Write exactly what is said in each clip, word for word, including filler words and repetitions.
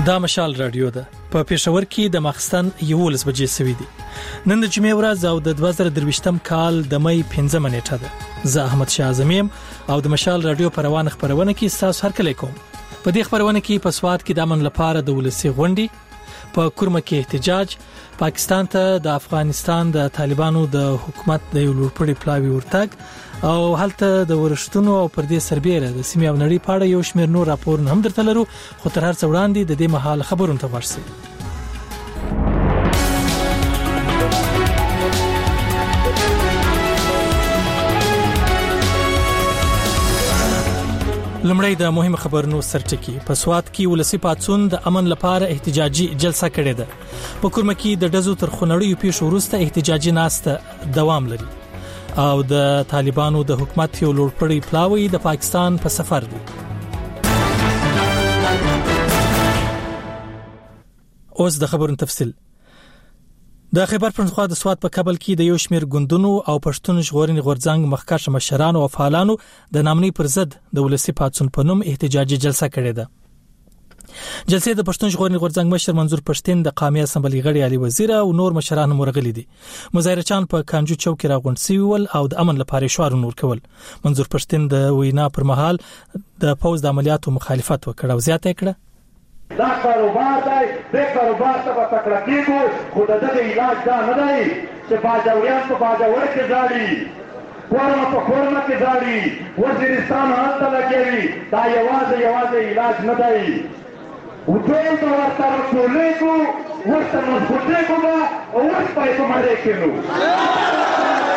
دا مشال رادیو ده په پېښور کې د ماخستن یولس بجې سوي دي. نن د جمعې ورځ او د دوه زره درویشتم کال د مې پنځمه نیټه ده. زه احمد شاه اعظمیم او د مشال رادیو په روانه خبرونه کې تاسو هرکلی کوم. په دې خبرونه کې په سواد کې د امن لپاره د ولسی غونډې، په کورمه کې احتجاج، پاکستان ته د افغانستان د طالبانو د حکومت د یو لوړپوړي پلاوي ورتګ او هلته د ورشتونو او پر دې سربېره د سیمې او نړۍ په اړه یو شمېر نور راپورونه هم درته لرو. خو تر هر څه وړاندې د دې مهال خبرونه ته ورسئ. لمړی د مهم خبرونو سرټکی. په سواد کې ولسی پاتسون د امن لپاره احتجاجي جلسه کړې ده. په کورمه کې د دزو تر خنړیو پیښو وروسته احتجاجي ناسته دوام لري او د طالبانو د حکومت یو لوړپوړي پلاوی د پاکستان په سفر دی. اوس د خبرونو تفصیل. د خیبر پښتونخوا د سواد په کابل کې د یو شمېر ګوندونو او پښتون ژغورنې غورځنګ مخکښ مشرانو او فعالانو د نامنۍ پر ضد د ولسی پاتسون په نوم احتجاجي جلسه کړې ده. جلسې د پښتون ژغورنې غورځنګ مشر منظور پښتين، د قومي اسمبلی غړي علي وزیر او نور مشران مرغلي دي. مظاهرچان په کانجو چوک راغونډ شوي ول او د امن لپاره شعار نور کول. منظور پښتين د وینا پر مهال د پوز د عملیاتو مخالفت وکړ او زیاته کړه دا کاروبار دی، د کاروبار ته تکړه کېږو، خو د دې علاج دا نه دی چې باجوریان په باجوړ کې ځاړي، کورمه په کورمه کې ځاړي، وزیرستان هلته لګوي. دا یوازې یوازې علاج نه دی. وټول به ورته رسولېږو، ورته مضبوطېږو به او اوس به یې په مړۍ کېنو.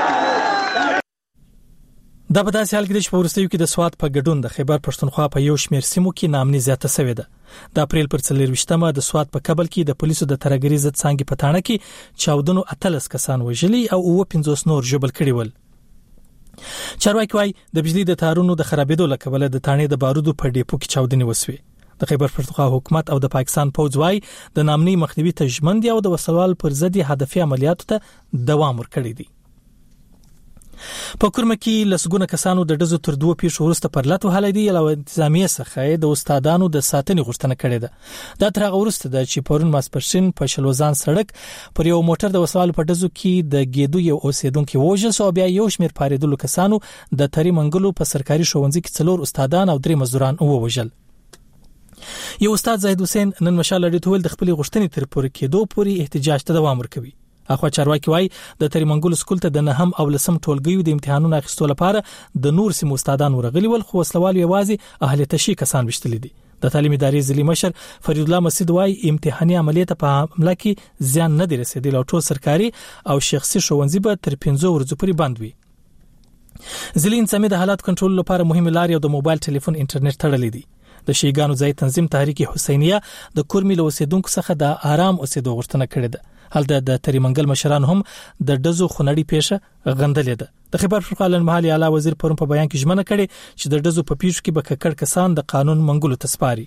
دا په داسې حال کې چې په وروستیو کې د سواد په ګډون د خیبر پښتونخوا په یو شمېر سیمو کې نامنۍ زیاته شوې ده. د اپریل پر څلرویشتمه د سواد په کابل کې د پولیسو د ترهګرۍ ضد څانګې په تاڼه کې چاودنو اتلس کسان وژلي او اوه پنځوس نور ژوبل کړي ول. چارواکي وايي د بجلی د تارونو د خرابېدو له کبله د تانې د بارودو په ډیپو کې چاودنې وسوي. د خیبر پښتونخوا حکومت او د پاکستان پوځ وايي د نامنۍ مخنیوي ته ژمن دي او د وسوال پر ضد هدفي عملیاتو ته دوام ورکړي دي. په کورمه کې لسګونه کسانو د دزو تر دوه پیښو وروسته پر لټ وهلي دي او انتظامیه څخه د استادانو د ساتنې غوښتنه کړې ده. دا تر هغه وروسته د چې پرون ماسپښین په شلوزان سړک پر یو موټر د وسوال په دزو کې د ګېدو یو اوسیدونکو وژل شو او بیا یو شمېر پاریدلو کسانو د تری منګلو په سرکاري ښوونځي کې څلور استادان او درې مزدوران ووژل. یو استاد زاهد حسین نن مشال لري تول د خپل غوښتنې تر پورې کېدو پورې احتجاج ته دوام ورکوي. اخو چارواکي وايي د تری منګل سکول ته د نهم او لسم ټولګیو د امتحانونو اخیستلو لپاره د نور سیمو استادان ورغلي ول، خو وسلوال یوازې اهلیت شي کسان وشتل دي. د تعلیم ادارې ځلې مشر فرید الله مسعود وايي امتحاني عملیات په حمله کې زیان نه دی رسیدلی او ټول سرکاري او شخصي ښوونځي به تر پنځه ورځې پورې بند وي. ځلې انسامي د حالات کنټرول لپاره مهمه لارې او د موبایل ټلیفون انټرنیټ تړلې دي. د شیګانو ځای تنظیم تحریک حسینیه د کورمي له اوسیدونکو څخه د آرام اوسېدو غوښتنه کړې ده. هلته د تری منګل مشران هم د دزو خنړی پیښه غندلې ده. د خیبر پښتونخوا لنمحلي اعلی وزیر پرون په بیان کې ژمنه کړې چې د دزو په پیښو کې به ککړ کسان د قانون منګولو تسپاري.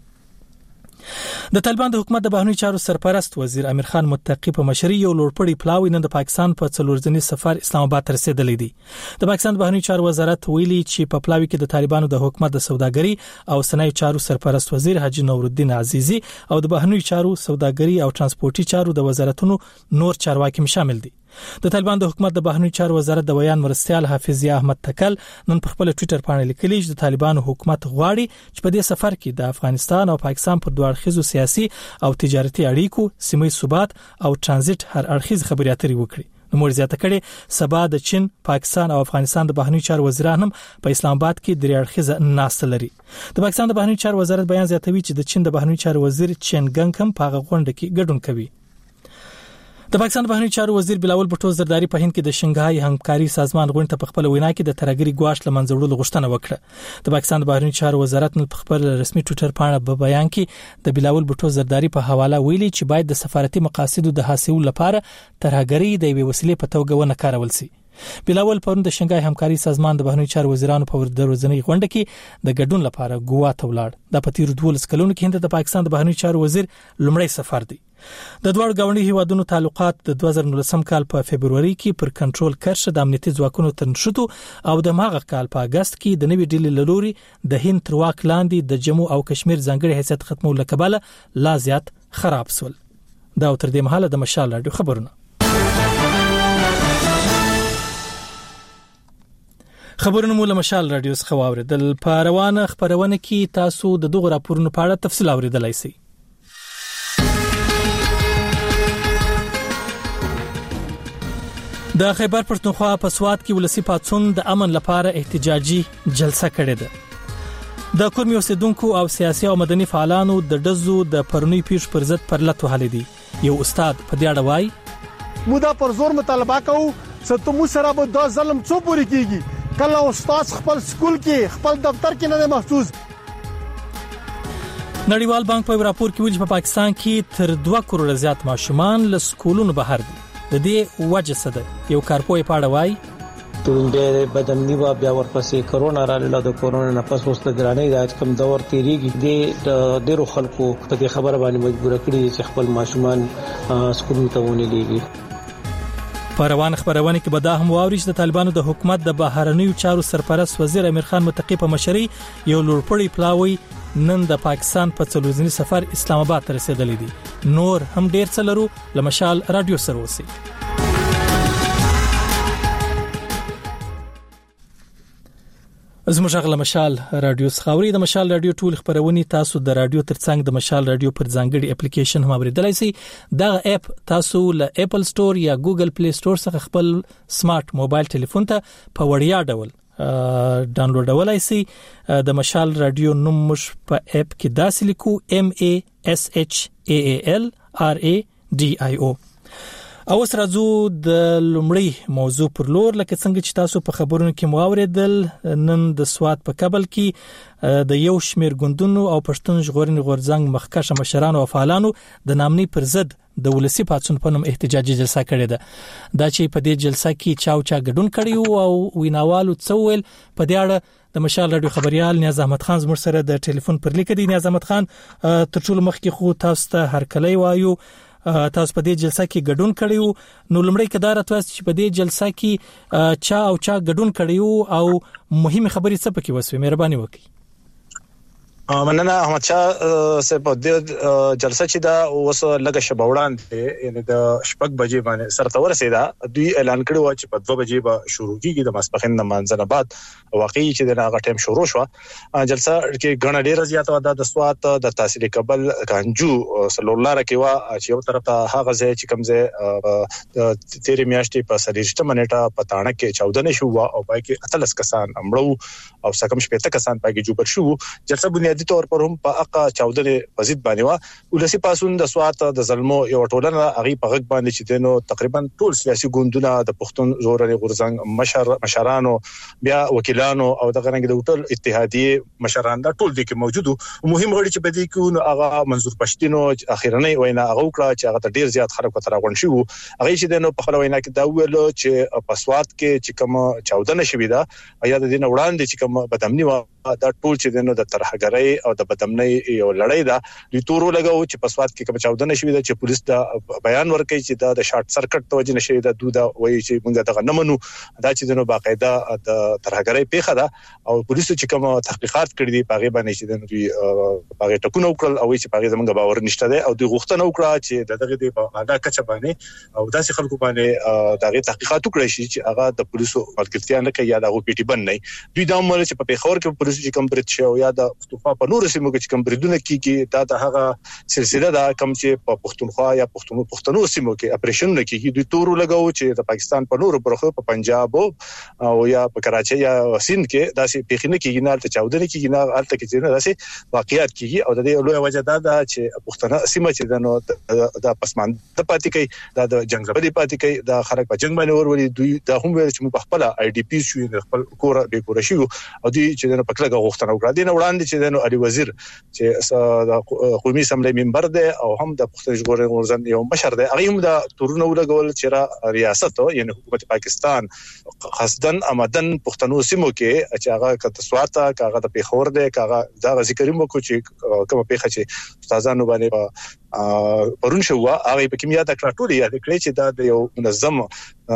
د طالبان د حکومت د بهرنی چارو سرپرست وزیر امیر خان متقی په مشرۍ یو لوړپوړي پلاوی نن د پاکستان په څلورځنی سفر اسلام آباد ته رسیدلی دی. د پاکستان بهرنی چارو وزارت ویلي چې په پلاوی کې د طالبانو د حکومت د سوداګري او صنایع چارو سرپرست وزیر حاجی نورالدین عزیزی او د بهرنی چارو سوداګري او ترانسپورتي چارو د وزارتونو نور چارواکي شامل دي. د طالبان د حکومت د بهرنی چارو وزارت د بیان مرستيال حافظ احمد تکل نن په خپل ټوئیټر باندې لیکلی چې د طالبانو حکومت غواړي چې په دې سفر کې د افغانستان او پاکستان پر دوه اړخیزو سیاسي او تجارتي اړیکو، سیمه ثبات او ترانزیت هر اړخیز خبرې اترې وکړي. نو مرزیاته کړي سبا د چین، پاکستان او افغانستان د بهرنی چارو وزیران هم په اسلام آباد کې درې اړخیزه ناست لري. د پاکستان د بهرنی چارو وزارت بیان زیاتوي چې د چین د بهرنی چارو وزیر چین ګنګ هم په غونډه کې ګډون کوي. د پاکستان بهرنی چارو وزیر بلاول بټو زرداری په هند کې د شنګهای همکاري سازمان غونډه ته په خپل وینا کې د ترهګری ګواښ لمنځه وړلو غوښتنه وکړه. د پاکستان بهرنی چارو وزارت نن په خپل رسمي ټوئیټر باندې په بیان کې د بلاول بټو زرداری په حواله ویلي چې باید د سفارتي مقاصدو د حاصل لپاره ترهګری د یوې وسیلې په توګه ونه کارول شي. بلاول پرون د شنګهای همکاري سازمان د بهرنی چارو وزیرانو په ورځنۍ غونډه کې د ګډون لپاره ګوا ته ولاړ. د پتیر دولس کلونو کې هند د پاکستان د بهرنی چارو وزیر لومړی سفر دی. د دوه غونډي هیوادونو تعلقات د دوه زره نولسم کال په فبرवरी کې پر کنټرول کرښه د امنیتي ځواکونو تنشتو او د ماغه کال په اگست کې د نوې ډیلي لوري د هند تر واک لاندې د جموں او کشمیر ځانګړي حیثیت ختمولو لکباله لا زیات خراب سول. دا تر دې مهاله د مشال رادیو خبرونه. خبرونه مو له مشال رادیو څخه واوریدل. په روانه خبرونه کې تاسو د دغه راپورونو په اړه تفصیل اوریدلای شئ. د خیبر پښتونخوا په سوات کې ولسی پاتسون د امن لپاره احتجاجي جلسه کړې ده. د کورمي اوسیدونکو او سیاسي او مدني فعالانو د دزو د پرونی پیښ پر ضد پرلط وهلې دي. یو استاد په دې اړه وایي موږ د پرزور مطالبه کوو چې ته مو سره به د ظلم څو پوری کیږي. کله استاد خپل سکول کې خپل دفتر کې نه محفوظ. نړیوال بانک په راپور کې ویلي په پا پاکستان کې تر دوه کروڑ زیات ماشومان له سکولونو بهر دي. د دې وجه څه ده؟ یو کارپوی پاړه وای ټول بدمنی وا بیا ورپسې کرونا را لاله د کرونا نه پس اوس د ګرانۍ راځ کم دور تیریږي د ډیرو خلکو په دې خبره باندې مجبور کړي چې خپل ماشومان سکول ته ونه لیږي. په روان خبرونه کې به دا هم واوري چې د طالبانو د حکومت د بهرنیو چارو سرپرست وزیر امیر خان متقی په مشرۍ یو لوړپوړی پلاوی نن د پاکستان په څلورځنی سفر اسلام آباد ته رسیدلی دي. نور هم ډیر څه لرو. لمشال رادیو سره اوسئ. زموږ غل مشال رادیو څخه د مشال رادیو ټول خبرونه تاسو د رادیو ترڅنګ د مشال رادیو پر ځانګړي اپلیکیشن هم اوریدلای شئ. دا اپ تاسو له اپل سٹور یا ګوګل پلی سٹور څخه خپل سمارټ موبایل ټلیفون ته په وړیا ډول ډاونلوډولای شئ. د مشال رادیو نوم مش په اپ کې داسې لیکو M A S H A A L R A D I O. او اوس راځو د لومړی موضوع پر لور. لکه څنګه چې تاسو په خبرونو کې مو اوریدل نن د سوات په کابل کې د یو شمیر ګوندونو او پښتون ژغورنې غورځنګ مخکښه مشرانو او فعالانو د نامنۍ پر ضد د ولسی پاتسون په نوم احتجاجي جلسه کړې ده. دا چې په دې جلسه کې چاو چا ګډون کړي او ویناوالو څول په دې اړه د مشال رادیو خبريال نیاز احمد خان زموږ سره د ټلیفون پر لیک دی. نیاز احمد خان تر ټولو مخکې خو تاسو ته هرکلی وایو. تاسو په دې جلسه کې ګډون کړیو. نو لمړی کدار تاسو چې په دې جلسه کې چا او چا ګډون کړیو او مهمه خبرې څه پکې وسوي مهرباني وکړئ. مننه احمد شاه صاحب. د جلسه چې دا اوس لګه شبوړان دي یعنی د شپږ بجې باندې سره ورسېده. دوی اعلان کړی و چې په دوه بجې به شروع کیږي د ماسپخین د مانځنه بعد. واقعي چې د هغه ټیم شروع شو. جلسه کې غڼ ډیر زیات و د سوات د تحصیل قبل کانجو سلولار کې و چې یو طرف ته هغه ځای چې کمزه تیرې میاشتې په سلیشته منټه په تاڼه کې چودنه شو او پای کې اتلس کسان امړو او سکم شپږ کسان پای کې جوړ شو. جلسه بنیادی طور پر هم په اقا چودنه پزید باندې وا ولسی پاسون د سوات د ظلمو یو ټولنه اغي په غږ باندې چې دینو تقریبا ټول سیاسي ګوندونه د پښتون ژغورنې غورځنګ مشر مشرانو بیا وکیلانو او د غرنګ د ټول اتحادیه مشران دا ټول دي کې موجودو. مهم غړي چې بدی کو نو هغه منظور پښتینو اخیرنی وینا هغه وکړه چې هغه ډیر زیات خلک تر غون شي. هغه چې دینو په خپل وینا کې دا ویلو چې په سوات کې چې کوم چودنه شوې ده یا د دین وړاندې چې کوم بدامنی و دا ټول چې دینو د ترهګرۍ او د بدامنۍ یو لړۍ ده. د تورو لګاو چې په سوات کې کوم چودنه شوې ده چې پولیس دا بیان ورکړي چې دا د شارټ سرکټ توجه نشي ده دوه وایي چې موږ دغه نمنو دا چې دینو باقاعده د ترهګرۍ پیښه ده او پولیس چې کوم تحقیقات کړي دي پاغه باندې چې دینو پاغه ټکونه وکړل او چې پاغه زمونږ باور نشته ده او د غوښتنه وکړه چې دغه د اګه کچ باندې او داسې خلکو باندې دغه تحقیقات وکړي چې هغه د پولیسو ملګرتیا نه کوي یا د غو پیټي بن نه. دوی دا مله چې په پیښور کې پولیس چې کوم برید شو یا د پښتونخوا په نور سیمو کې کوم بریدونه کیږي دا د هغه سلسله دا کوم چې په پښتونخوا یا پښتون پښتنو سیمو کې اپریشن کیږي. دوی تورو لګاو چې د پاکستان په نور برخو په پنجاب او یا په کراچي یا سند کې داسې پیښنه کیږي نه ته چاودنه کیږي نه الته کې نه داسې واقعیت کیږي او د دې لوی وجه دا ده چې پښتنه سیمه چې د د پسمانده پاتې کوي دا د جنگ زبدي پاتې کوي دا خلک په جنگ باندې ورولي. دوی دا هم ویل چې موږ خپل آی ډی پی شو خپل کور به کور شو او دوی چې د پکلګه غوښتنه وکړه. دین وړاندې چې د علي وزیر چې د قومي اسمبلی ممبر دی او هم د پښتون ژغورنې غورځنګ یو مشر دی هغه هم د تورونه ولګول چې را ریاست یعنی حکومت پاکستان قصدن آمدن پښتنو سیمو کې چې هغه کته سواته هغه د پیښور دی هغه دا ذکر مو کو چې کوم پیښه چې استادانو باندې پرون شو هغه په کیمیا د کراټوري یا د کړي چې دا د یو منظم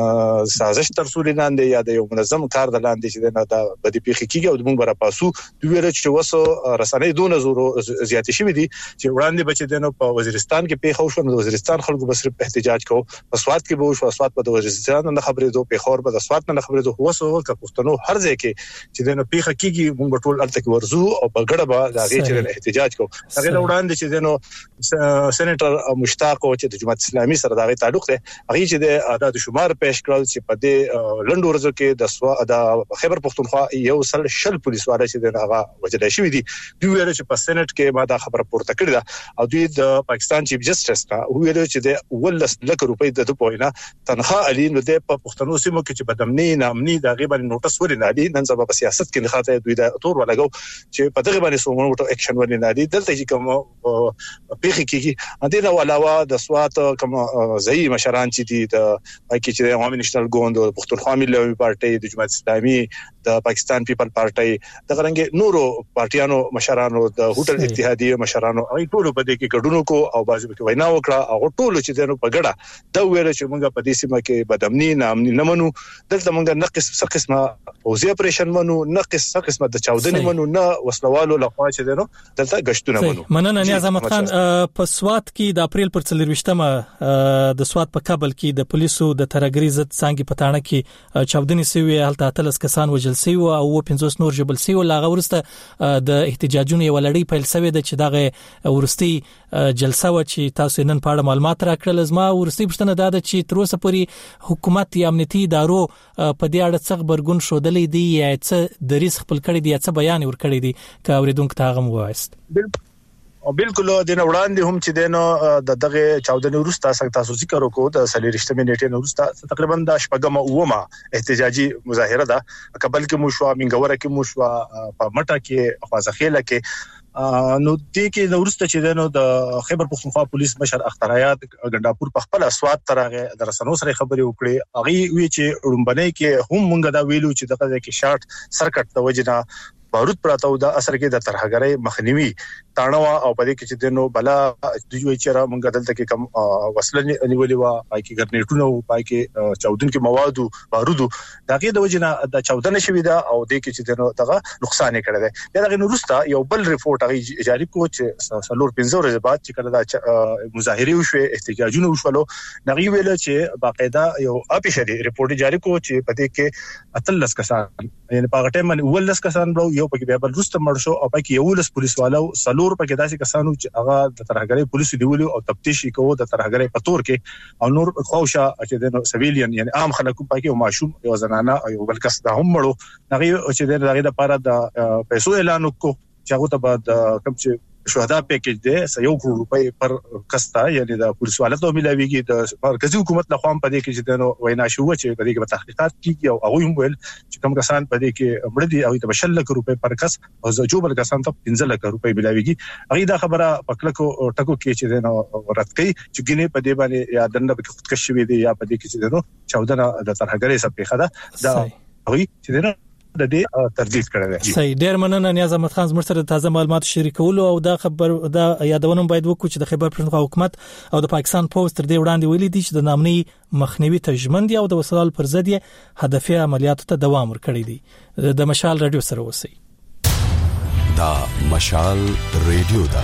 سازش تر څو لاندې یا د یو منظم کار د لاندې چې دا د بدی پیخي کیږي او د موږ برا پاسو دوی ویل چې وسو رسنۍ دون زورو زیاتې شوې دي چې وړاندې بچ دینو په وزیرستان کې پیښو شو د وزیرستان خلکو بس احتجاج کو په سواد کې به شو سواد په وزیرستان نه خبرې دوه په خور په سواد نه خبرې دوه وسو که پښتنو هر ځای کې چې دینو پیخه کیږي موږ ټول الته کې ورزو او په ګډه به دا غي چې احتجاج کو هغه وړاندې چې دینو سېنیټر مشتاق او چې د جماعت اسلامي سره دا غي تعلق دی هغه چې د عادت شمار پیش کړل چې په دې لندو ورځو کې د سوا د خیبر پختونخوا یو سل شل پولیس واره چې د هغه وجلې شوې دي دوی ویل چې په سېنات کې ما دا خبره پورته کړې ده او دوی د پاکستان چیف جسټس ته ویل چې د ولس لک روپۍ د پوینه تنخواه علي نو د پښتنو سیمو کې چې بدامني نامني د غیبن نوټس ورنه دي نن سبا په سیاست کې نه خاطر دوی د تور ولګو چې په دغه باندې سومونو اکشن ورنه دي دلته چې کوم پیخي کیږي ا دې نو علاوه د سوات کوم ځای مشران چې دي د پاکي چې د عوامي نشنل ګوند او پښتونخوا ملي پارټي د جماعت اسلامي د پاکستان پیپل پارټي د غرنګ نورو پارټیانو مشرانو د هوټل اتحادیه مشرانو ای ټول په دې کې ګډونو کو او بازو کې وینا وکړه او ټول چې دنو په ګډه دا ویل چې موږ په دې سیمه کې بدامني نامني نمنو دلته موږ نقص څه قسمه فوزي اپریشن منو نقص څه قسمه د چاودنې منو نه وسلوالو لخوا چې دنو دلته غشتونه منو مننه نیاز احمد خان په سوات کې د اپریل پر څلرويشتمه د سوات په کابل کې د پولیسو د ترګری ضد څنګه پټانه کې چاودنې سوي هلته اتلس کسان وجل سوي او پنځوس نور جبل سوي لاغه ورسته د احتجاجونو یو لړۍ پیل سوي د چې دغه ورستي جلسه و چې تاسو نن په اړه معلومات راکړل زما ورستي پښتنه دا د چې تر اوسه پورې حکومت یا امنیتي ادارو په دې اړه څه خبرګون شودلې دي یا څه د ریس خپل کړي دي یا څه بیان ور کړی دي کا اوریدونکو ته غو وایست او بالکل د وړاندې هم چې دینو د دغه چاودنې ورسته څنګه تاسو ذکر وکړو د سلیریشتمه نیټه ورسته تقریبا د شپږم اومه احتجاجي مظاهره ده کابل کې مو شو منګوره کې مو شو په مټه کې خوازخیله کې نو دې کې د ورسته چې دینو د خیبر پختونخوا پولیس مشر اخترایات ګنداپور په خپل اسواد ترغه د رسنو سره خبرې وکړي هغه وی چې رومبنې کې هم مونږ دا ویلو چې دغه کې شارټ سرکټ د وجنه بارود پراته د اثر کې د ترهګرۍ مخنیوي تاڼوا او په دې کې چې دنو بلا دوی وی چې را مونږ دلته کې کم وسله نیولې وا پای کې ګرنیټونه او پای کې چاودن کې مواد بارود دغه د وجنه د چاودنه شوې ده او دې کې چې دنو دغه نقصان کړی دی دغه نورسته یو بل ریپورت هغه جاری کو چې سلور پنځه ورځې بعد چې کله د مظاهره وشو احتجاجونه وشولو نغي ویل چې باقاعده یو اپیشري ریپورت جاری کو چې په دې کې اتلس کسان یعنی په هغه ټیم باندې ولس کسان یو پکې بیا بل رسته مړ شو او پکې یو لس پولیس والو سلور پکې داسې کسانو چې هغه د ترهګرۍ پولیسو دیولو او تفتیش کوو د ترهګرۍ په تور کې او نور خوښه چې د سیویلین یعنی عام خلکو پکې او ماشوم یو زنانه او بل کس دا هم مړو هغه چې د هغه لپاره د پیسو اعلان وکړو چې هغه ته بعد کوم چې شهدا پیکیج دی یو کروڑ روپۍ پر کستا یعنی د پولیس والو ملاویږي د مرکزی حکومت له خوا په دې کې چې د وینا شو چې په دې کې تحقیقات کیږي او هغه هم ویل چې کوم کسان په دې کې مړ دي او د بشل لک روپۍ پر کس او زجوبل کسان ته پنځه لک روپۍ ملاویږي هغه دا خبره پکلکو ټکو کې چې د ورت کوي چې ګینه په دې باندې یا دنده په خودکشي وي دي یا په دې کې چې د چودنه د ترهګرۍ سپېخه ده دا هغه چې د د دې تردید کړی دی صحیح ډیر مننه نیاز احمد خان زموږ سره تازه معلومات شریکولو او دا خبر دا یادونه باید وکړو چې د خیبر پښتونخوا حکومت او د پاکستان پولیس تر دې وړاندې ویلي دي چې د نامني مخنیوي تجمن دي او د وسلوال پر ضد هدفي عملیاتو ته دوام ورکړي دي د مشال رادیو سره اوسئ دا مشال رادیو دا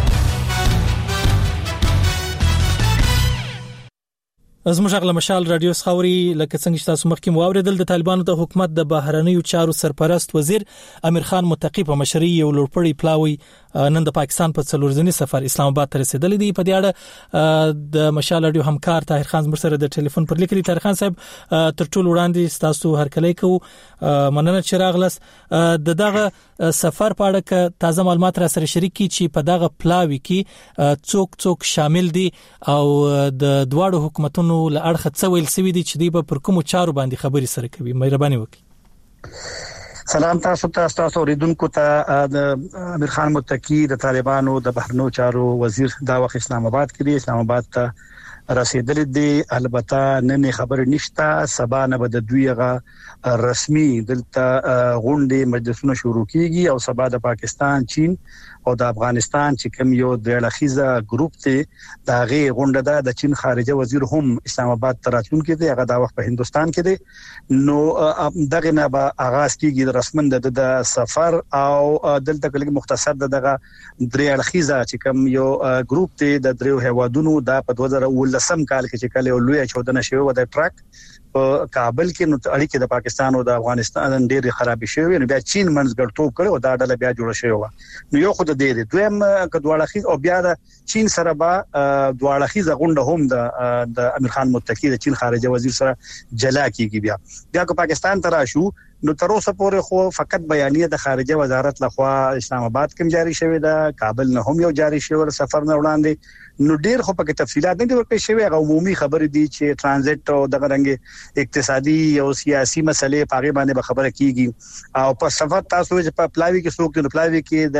از مشغله مشال رادیو خاوري لکه څنګه چې تاسو مخکې واوریدل د طالبانو د حکومت د بهرنیو چارو سرپرست وزیر امیر خان متقی په مشرۍ یو لوړپړی پلاوی نن د پاکستان په څلورځنی سفر اسلام آباد ته رسیدلی دی په دې اړه د مشال رادیو همکار طاهر خان زموږ سره د ټلیفون پر لیکلي طاهر خان صاحب تر ټولو وړاندې تاسو هرکلی کو مننه چې راغلس د دغه سفر په اړه ک تازه معلومات را سره شریک کی چې په دغه پلاوی کې څوک څوک شامل دي او د دواړو حکومتونو له اړخ څه ویل سوي دي چې دی په پر کوم چارو باندې خبري سره کوي مهرباني وکړئ سلام تاسو ته تاسو اوریدونکو ته د امیر خان متقی د طالبانو د بهرنیو چارو وزیر دا وخت اسلام آباد کې دی اسلام آباد ته رسیدل دي البته نن خبر نشته سبا نه بد دویغه رسمي دلته غونډې مجلسونه شروع کیږي او سبا د پاکستان چین او د افغانستان چې کوم یو د لخیزه ګروپ ته دا غي غونډه ده د چین خارجه وزیر هم اسلام آباد ته راتلونکي دی هغه دا وخت په هندستان کې دی نو دغه نه به آغاز کیږي د رسمن د سفر او دلته کله مختصر دغه درې لخیزه چې کوم یو ګروپ ته د دریو هوادونو د په دوه زره ولسم کال کې چې کله لوی چودنه شوی و د ټرک په کابل کې نو اړیکې د پاکستان او د افغانستان ډېرې خراب شوې نو بیا چین منځګړتوب کړو دا ډله بیا جوړه شوې و نو یو خود د دې دویم کډواله خي او بیا د چین سره به دواړه خي غونډه هم د د امیر خان متکی د چین خارجه وزیر سره جلا کیږي بیا بیا کو پاکستان ته راشو نو تر اوسه پورې خو فقط بیانیه د خارجه وزارت لخوا اسلام آباد کې جاری شوی دا کابل نه هم یو جاری شوی سفر نه وړاندې نو ډیر خو په تفصيلات نه دي ورکړي شوی هغه عمومي خبرې دي چې ترانزیت او دغه رنګ اقتصادي او سیاسي مسلې په اړه باندې خبره کیږي او په سفر تاسو چې په پلاوی کې څوک د پلاوی کې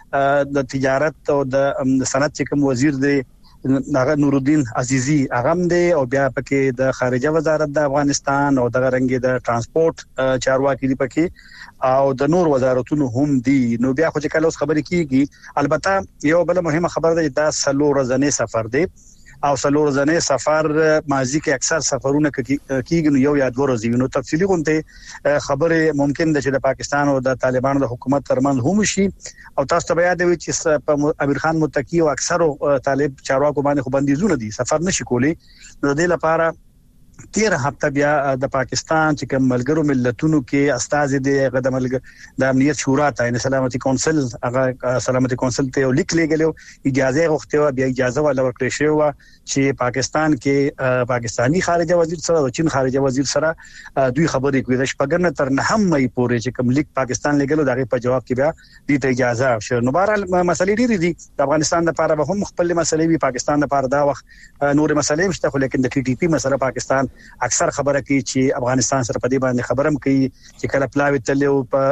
د د تجارت او د صنعت چې کوم وزیر دی ناغه نور الدین عزیزی اغم دی او بیا پکې د خارجه وزارت د افغانستان او د رنګ د ترانسپورت چارواکي دی پکې او د نور وزارتونو هم دي نو بیا خو چې کله اوس خبرې کیږي البته یو بل مهمه خبر ده دا سلو ورځې سفر دی او سلو ورځې سفر ماضی کې اکثر سفرونه کیږي نو یو یا دوه ورځې نو تفصیلی غونډه خبره ممکن ده چې د پاکستان او د طالبانو د حکومت ترمنځ هم شي او تاسو ته بیا د وی چې امیر خان متکی او اکثر طالب چارواکو باندې خو بندیزونه دي سفر نشي کولی نو د لپاره تیر هفته بیا د پاکستان چې کوم ملګرو ملتونو کې استاد دي د ملګر د امنیت شورا ته سلامتی کونسل هغه سلامتی کونسل ته لیک لګلو اجازه غوښتنه بیا اجازه ولا ورکړې شو چې پاکستان کې پاکستانی خارجه وزیر سره او چین خارجه وزیر سره دوی خبرې کوي د شپږنه تر نه هم مې پورې چې کوم لیک پاکستان لګلو دغه په جواب کې بیا دې ته اجازه شو نو بهر مسلې ډېرې دي د افغانستان لپاره به هم خپل مسلې وي پاکستان لپاره دا وخت نور مسلې مشته خو لیکن د ټي ټي پی مسله پاکستان اکثر خبره کوي چې افغانستان سره په دې باندې خبرم کوي چې کله پلاوی تلو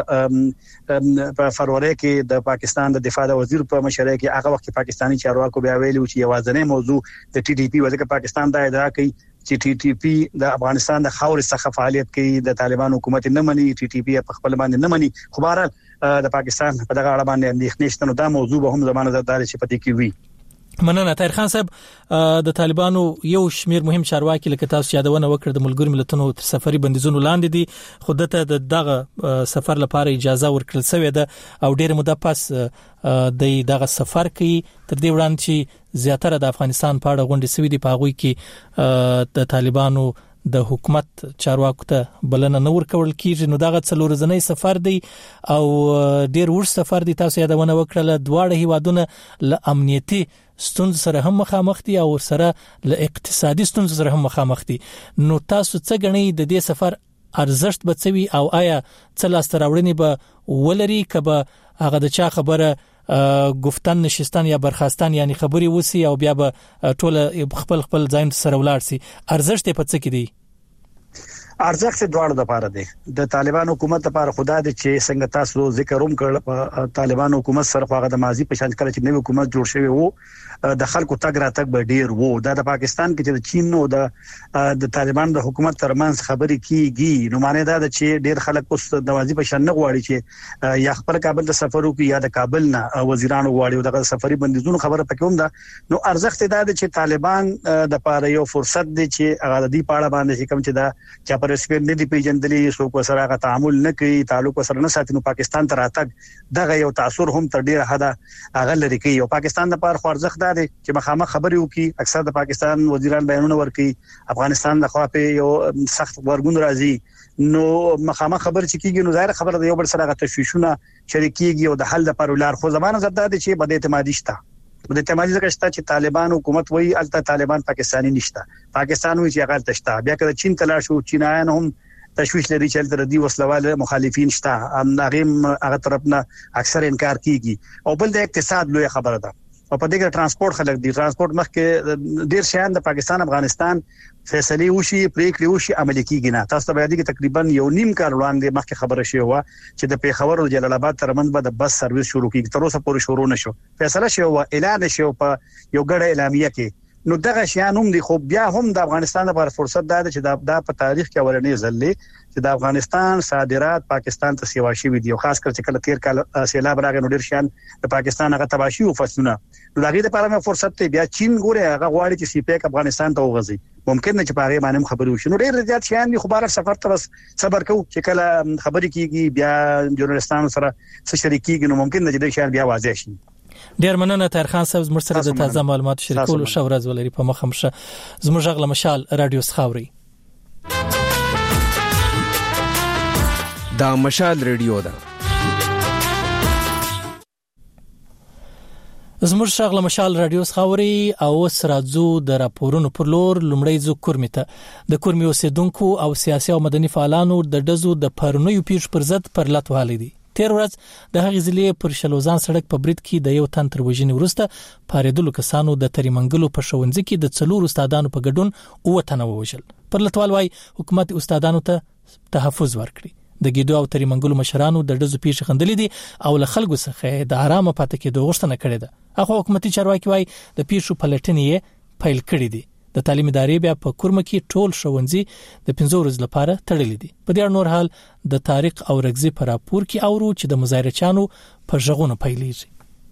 په په فروری کې د پاکستان د دفاع د وزیر په مشرۍ کې هغه وخت پاکستانی چارواکو بیا ویلو چې یوازنې موضوع د ټي ټي پی وځکه پاکستان دا ادعا کوي چې ټي ټي پی د افغانستان د خاور څخه فعالیت کوي د طالبان حکومت نه مني ټي ټي پی په خپل باندې نه مني خو بهر د پاکستان په دغه اړه باندې اندېښنې شته نو دا موضوع به هم زمانه دار چې پدې کې وي مننه طاهر خان صاحب د طالبانو یو شمیر مهم چارواکي لکه تاسو یادونه وکړه د ملګرو ملتونو تر سفري بندیزونو لاندې دي خودته د دغه سفر لپاره اجازه ورکړل شوې ده او ډېر مده پس د دغه سفر کوي تر دې وړاندې چې زیاتره د افغانستان په اړه غونډې سوي دي په هغه کې د طالبانو د حکومت چارواکو ته بلنه نه ورکول کیږي نو دغه څلور ورځې سفر دی او ډېر ورس سفر دی تاسو یادونه وکړه دواړه هیوادونه ل امنیتي ستونزې سره هم مخامخ دي او سره ل اقتصادي ستونزې سره هم مخامخ دي نو تاسو څه غنئ د دې سفر ارزښت بچوي او آیا څه لاس راوړنې به ولري کبه هغه د چا خبره گفتن نشستان یا برخاستان یعنی خبري وسی او بیا به ټول خپل خپل ځای سره ولاړ سي ارزښت په څه کې دی ارزښت دواړو لپاره دی د طالبان حکومت لپاره خدا دې چې څنګه تاسو ذکر هم کړل طالبان حکومت سره هغه د ماضي په شان کله چې نوې حکومت جوړ شوی وو د خلکو تګ راتګ به ډیر وو د پاکستان کې چې چین او د د طالبان د حکومت ترمنځ خبرې کیږي نو معنی دا ده چې ډیر خلک اوس د ماضي په شان نه غواړي چې یا خپل کابل د سفر وکړي یا د کابل نه وزیرانو غواړي دغه سفري بندیزونو خبره پکې هم ده نو ارزښت دا ده چې طالبان د لپاره یو فرصت دی چې هغه د دې پاړه باندې کوم چې دا پرسپین نه دی پیژندلې څوک سره هغه تعامل نه کوي تعلق سره نه ساتي نو پاکستان ته راتګ دغه یو تاثیر هم تر ډیره حدا هغه لري کوي او پاکستان د لپاره ارزښت ده چې مخامخ خبرې وکړي اکثر د پاکستان وزیران بیانونه ورکړي افغانستان د خوا په یو سخت ورګون راځي نو مخامخ خبر چې کیږي نو ظاهر خبره د یو بل سره غو تشویشونه شریکيږي او د حل لپاره لار خو زمانه زده دي چې بده اعتمادي شته د اعتمادي ځکه شته چې طالبان حکومت وایي الته طالبان پاکستانی نشته پاکستان وایي چې هغه تشته بیا کله چین تلا شو چینایان هم تشویش لري چې تر دې وسلواله مخالفین شته ام هغه هغه طرفنا اکثر انکار کیږي او بل د اقتصاد لوی خبره ده او په دې کې ترانسپورت خلک دي ترانسپورت مخکې ډیر شیان د پاکستان افغانستان فیصله وشي پریکړې وشي عملي کیږي نه تاسو ته باید کې تقریبا یو نیم کال وړاندې مخکې خبره شوی و چې د پیښور او جلال آباد ترمنځ به د بس سرویس شروع کیږي تر اوسه پورې شروع نشو فیصله شوی و اعلان شوی په یو ګډه اعلامیه کې نو دغه شیان هم دي خو بیا هم د افغانستان لپاره فرصت ده چې دا د په تاریخ کې اولنې ځلې چې د افغانستان صادرات پاکستان ته سیوا شي دي او خاص کر چې کله تیر کال سیلاب راغی نو ډیر شیان د پاکستان هغه تباشي او فصلونه نو دغه لپاره فرصت ته بیا چین ګوره هغه غواړي چې سی پیک افغانستان ته وغځي ممکن نه چې په هغه باندې خبرې وشي نو ډیر زیات شیان دي خو بار سفر ته بس صبر کوو چې کله خبرې کیږي بیا جورنالستانو سره څه شریکيږي نو ممکن نه چې د شیان بیا واضح شي. ډیر مننه طاهر خان صاحب زموږ سره د تازه معلوماتو شریکولو شو ورځ ولري په مخه مشه زموږ غل مشال رادیو سخاوري دا مشال رادیو ده زموږ شغله مشال رادیو سخاوري او سرازو د راپورونو پر لور لومړی زو کورمیته د کورمی اوسیدونکو او سیاسي او مدني فعالانو د دزو د پرنوي پیښ پر ضد پر لټ والي دي. تیر ورځ د هغې ضلع پر شلوزان سړک په برید کې د یو تن تر وژنې وروسته پاریدلو کسانو د تریمنګلو په ښوونځي کې د څلور استادانو په ګډون اوه تنه ووژل. پر لټوال وايي حکومت استادانو ته تحفظ ورکړي. د ګیدو او تریمنګلو مشرانو د دزو پیښې خندلې دي او له خلکو څخه د آرامه پاتې کېدو غوښتنه کړې ده. هغه حکومتي چارواکي وايي د پیښو پلټنې پیل کړې دي. د تعلیم ادارې بیا په کورمه کې ټول ښوونځي د پنځو ورځې لپاره تړلې دي. په دې نور حال د تاریخ او رګزي پر راپور کې اورو چې د مظاهرچانو په ژغونو پیلېږي.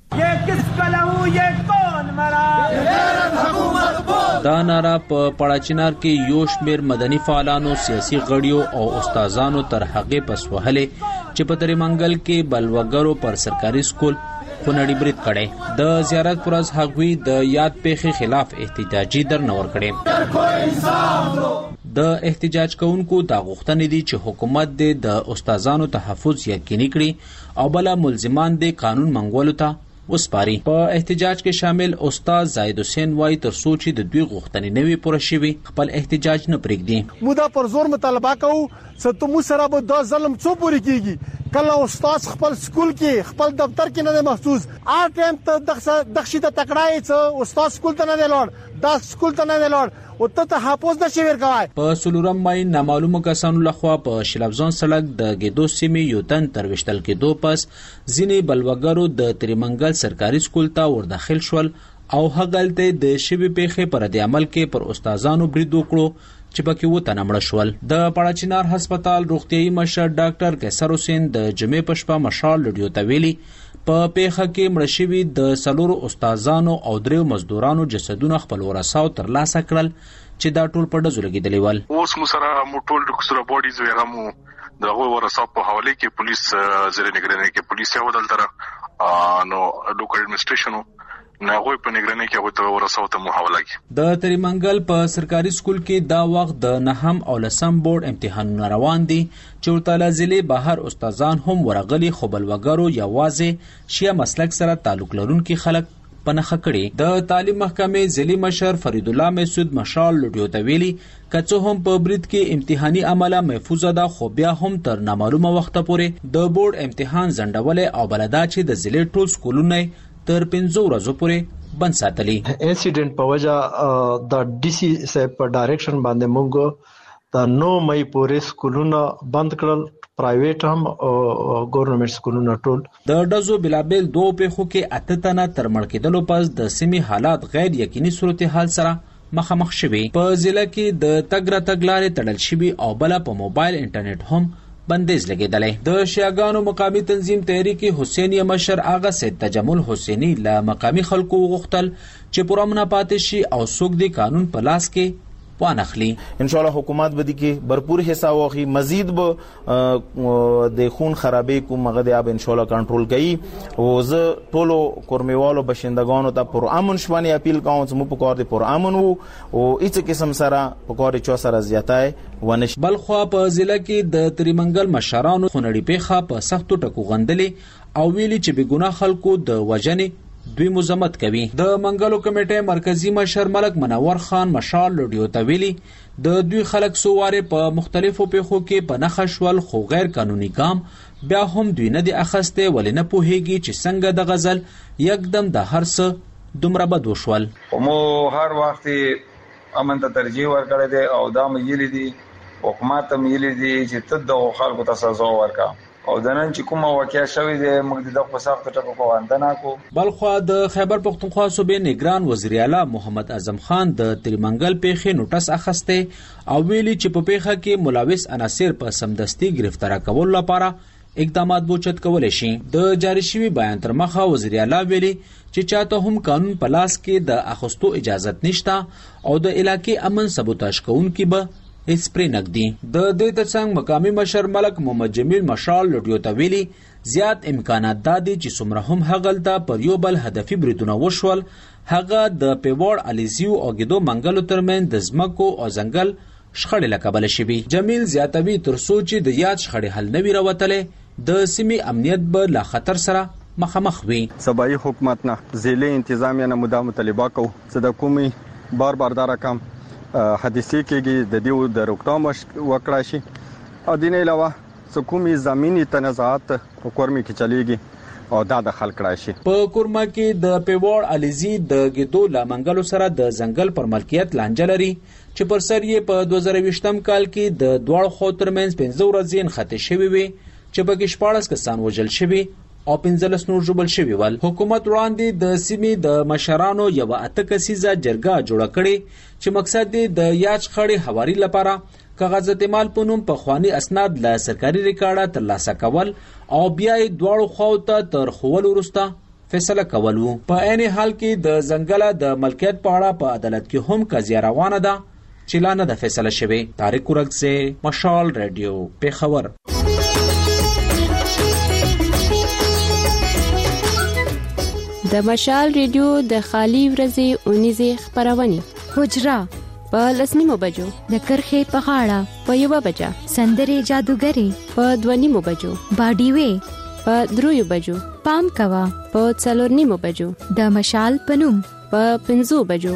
دا ناره په پړاچینار کې یو شمېر مدني فعالانو سیاسي غړیو او استادانو تر هغې پس وهلې چې په تریمنګل کې بلوګرو پر سرکاري سکول خونړي برید کړي. د زیارت پر ورځ هغوی د یاد پیښې خلاف احتجاجي درنه ورکړي. د احتجاج کوونکو دا غوښتنې دي چې حکومت د استادانو تحفظ یقیني کړي او بل ملزمان د قانون منګولو ته وسپاري. په احتجاج کې شامل استاد زاید حسین وايي تر څو چې د دوی غوښتنې نوي پوره شي خپل احتجاج نه پرېږدي. موږ دا پر زور مطالبه کوو چې ته مو سره به دا ظلم څو پوری کیږي. کله استاد خپل سکول کې خپل دفتر کې نه محسوس آر ټایم ته دغشي ته تکړای چې استاد سکول ته نه لوړ دا سکول ته نه لوړ او ته تحفظ نشي ورکوای. په سلورم مای نامعلومه کسانو لخوا په شلافزان سړک د ګیدو سیمې یو تن تر وشتل کېدو پس ځینې بلوګرو د تریمنګل سرکاري سکول ته ورداخل شول او هغلته د شوی پیښې پر د عمل کې پر استادانو برید وکړو چې پکې و تنه مړه شول. د پړاچینار هسپتال روغتيایي مشر ډاکټر کیسر حسین د جمعې په شپه مشال رادیو ته ویلي په پیښه کې مړه شوي د څلورو استادانو او دریو مزدورانو جسدونه خپل ورثاو ترلاسه کړل چې دا ټول په ډزو لګېدلي ول. اوس مو سره مو ټول سره باډیز وغیرہ مو دغه ورثاو په حواله کې پولیس زیر نگرانی کې پولیس یو بدل تر نو لوکل ایڈمنسټریشن ناغوی په نگرانی کې هغه ته ورساو ته محاوله کی. د تریمنګل په سرکاري سکول کې دا وخت د نهم او لسم بورډ امتحانونه روان دي چې ورته ضلع بهر استادان هم ورغلي خو بلوګرو یوازې شیعه مسلک سره تعلق لرونکي خلک پنخه کړي. د تعلیم محکمې ضلع مشر فرید الله مسعود مشال لډیو ته ویلي کڅو هم په برید کې امتحاني عمله محفوظ ده خو بیا هم تر نامعلومه وخت پورې د بورډ امتحان ځنډول او بلدا چې د ضلع ټول سکولونه تر پنځو ورځو پورې بند ساتلی. انسیډنټ په وجه د ډي سي صاحب په ډایریکشن باندې موږ د نو مې پورې سکولونه بند کړل پرایویټ هم او ګورنمنت سکولونه ټول. د ډزو بلابل دوه پیښو کې اته تنه تر مړ کېدلو پس د سیمې حالات غیر یقیني صورتحال سره مخامخ شوي. په ضلع کې د تګ راتګ لارې تړل شوي او بل په موبایل انټرنیټ هم بندیز لګیدلې. د شیعاګانو مقامی تنظیم تحریک حسینی مشر آغا سید تجمل حسینی له مقامی خلکو وغوښتل چې پرامن پاتې شي او څوک د قانون په لاس کې وانخلي. ان شاء الله حکومت به دي کې भरपूर حصہ واخلي مزید به د خون خرابې کوم هغه د اب ان شاء الله کنټرول کوي او زه ټولو کورمیوالو بشندگانو ته پر امن شواني اپیل کوم چې مو په کار دي پر امن وو او هیڅ قسم سره په کار چا سره زیاتای ونش. بلخوا په ضلع کې د تریمنګل مشرانو خونړي پیښه په سختو ټکو غندلې او ویلي چې به ګناه خلکو د وجنې دوی مزمت کوي. د منګلو کمیټې مرکزی مشر ملک منور خان مشال لډیو ته ویلي د دوی خلک سواره په مختلفو پیښو کې په نخښ شول خو غیر قانوني ګام بیا هم دوی نه دي اخسته ولې نه پوهیږي چې څنګه د غزل یکدم د هر څه دومره بد وشول. مو هر وخت امن ته ترجیح ورکړی دی او دا مېلې دي حکومت مېلې دي چې ته د خلکو ته سزا ورکا او د نن چې کومه واقعیا شوې ده موږ د خو سخت ټکو کو غندنه کو. بلخو د خیبر پختونخوا صوبې نگران وزیر اعلی محمد اعظم خان د تریمنګل پیښې نوټس اخسته او ویلي چې په پیښه کې ملوث عناصر په سمدستي گرفتار کول لپاره اقدامات بوچت کولای شي. د جاری شوی بیان تر مخه وزیر اعلی ویلي چې چاته هم قانون په لاس کې د اخستو اجازه نشته او د علاقې امن سبوتاژ کوونکي به هیڅ پرې نګدي. د دې ترڅنګ مقامی مشر ملک محمد جمیل مشال لډیو ته ویلي زیات امکانات دادي چې څومره هم هغلته پر یو بل هدفي بریدونه وشول هغه د پیوړ الیزیو او ګدو منګلو ترمن د زمکو او ځنګل شخړې لکبل شي. جمیل زیاتوي تر سوچ د یاد شخړې حل نوي راوتلې د سیمې امنیت به لا خطر سره مخامخ وي. صوبایي حکومت نه ضلعي انتظامیه نه مدام مطالبه کو چې د کومي بار بار دا رقم حادثه کېږي د دیو د روکتام وکړای شي او دین علاوه حکومي زميني تنازعات په کورمي کې چليږي او دا د خلک راشي. په کورما کې د پیوړ الیزي د ګدو لامنګلو سره د ځنګل پر ملکیت لانجه لري چې پر سر یې په دوه زره ویشتم کال کې د دوړ خو ترمنځ پنځه ورځې خطې شوی وي چې په کې شپاړس کسان وژل شوي او پنځلس نور ژوبل شوي ول. حکومت وړاندې د سیمې د مشرانو یو اته کسیزه جرګه جوړه کړې چې مقصد دی د یاد خړې حواري لپاره کاغذات مال په نوم په خواني اسناد له سرکاري ریکارډه ترلاسه کول او بیا یې دواړو خواو ته تر خول وروسته فیصله کول وو. په عین حال کې د ځنګل د ملکیت په اړه په عدالت کې هم قضیه روانه ده چې لا نه ده فیصله شوې. طارق ورکزه مشال رادیو پیښور. د مشال ریډیو د خالی ورځې اونیزه خبرونه حجرا په لسنیمو بجو د کرخې په غاړه په یو بجا سندري جادوګری په دونیمو بجو باډي وې په درویو بجو پام کوا په څلورنیمو بجو د مشال پنوم په پنځو بجو.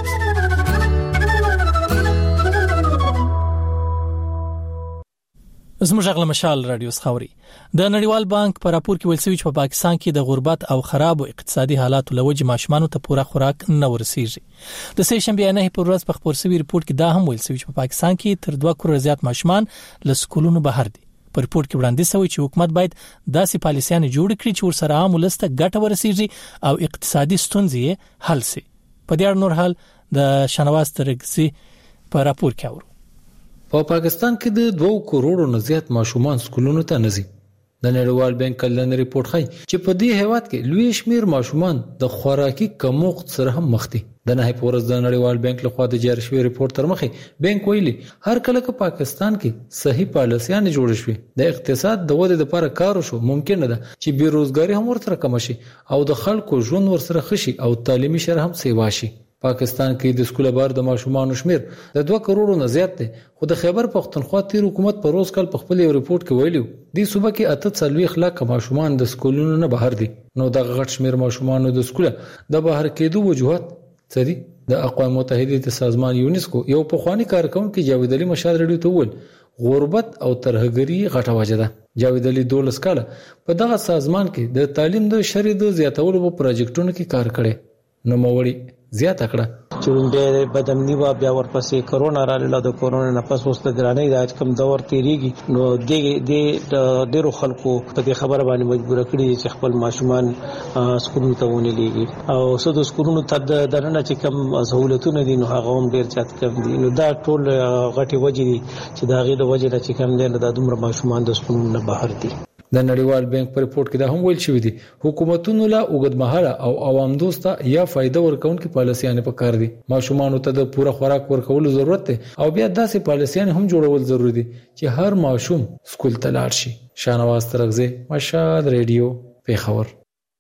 زموږ غل مشال رادیو خاوري د نړیوال بانک پر راپور کې ویل شوی چې په پاکستان کې د غربت او خراب اقتصادي حالاتو لوجه ماشومان ته پوره خوراک نه ورسیږي. د سې شنبه نه په ورځ په خبر شوی ریپورت کې دا هم ویل شوی چې په پاکستان کې تر دوه کروڑ زیات ماشومان له سکولونو بهر دي. په ریپورت کې وړاندې شوی چې حکومت باید داسې پالیسيان جوړ کړي چې ورسره عام ولسته ګټه ورسیږي او اقتصادي ستونزې حل شي. په دې اړه نور حال د شنواز ترګسي په راپور کې اورو. په پاکستان کې د دوه کروڑو نه زیات ماشومان سکولونو ته نه ځي. د نړیوال بانک کلن ریپورت ښيي چې په دې هیواد کې لوی شمیر ماشومان د خوراکي کمښت سره هم مخ دي. د نه په ورځ د نړیوال بانک لخوا د جاری شوی ریپورت تر مخې بانک ویلي هر کله چې پاکستان کې صحیح پالیسيان جوړ شي د اقتصاد د ودې لپاره کار وشو ممکن ده چې بیروزګاری هم ورسره کم شي او د خلکو ژوند ورسره خشي او تعلیمي شرح هم سیوا شي. پاکستان کې د سکول بار د ماشومان شمیر د دوه کروڑو نه زیات دی خو د خیبر پختونخوا تیر حکومت په روز کال په خپل ریپورت کې ویلو د صوبه کې اته څلوي اخلاق ماشومان د سکولونو نه بهر دي. نو د غټ شمیر ماشومان د سکول د بهر کېدو وجوهات څه دي؟ د اقوام متحده د سازمان یونیسکو یو پخوانی کارکونکو جاوید علي مشال رډیو ته وویل غربت او ترهګری غټه وجه ده. جاوید علي دولس کاله په دغه سازمان کې د تعلیم د شرې د زیاتولو په پروجیکټونو کې کار کړی. نو موري زیاته کړه چې بیا بدمنی وا بیا ورپسې کرونا رااله د کرونا نه پس وسته ګرانې د اج کم دور تیریږي نو د د ډیرو خلکو په دې خبره باندې مجبور کړي چې خپل ماشومان سکولونو ته ونی لیږي او سود سکولونو ته د دننه چې کم سہولتونه دي نو هغه هم ډیر چات کم دي. نو دا ټول غټي وجې دي چې دا غي د وجې چې کم دي د دومره ماشومان د سکولونو نه بهر دي. د نړیوال بانک په ریپورت کې دا هم ویل شوی دی حکومتونو لا اوږدمهاله او عوام دوسته یا فائدہ ورکونکي پالیسيانه په کار دي. ماشومان ته د پوره خوراک ورکول ضرورت دی او بیا داسې پالیسيانه هم جوړول ضروری دي چې هر ماشوم سکول ته لاړ شي. شانواز ترغزه مشال رادیو پیښور.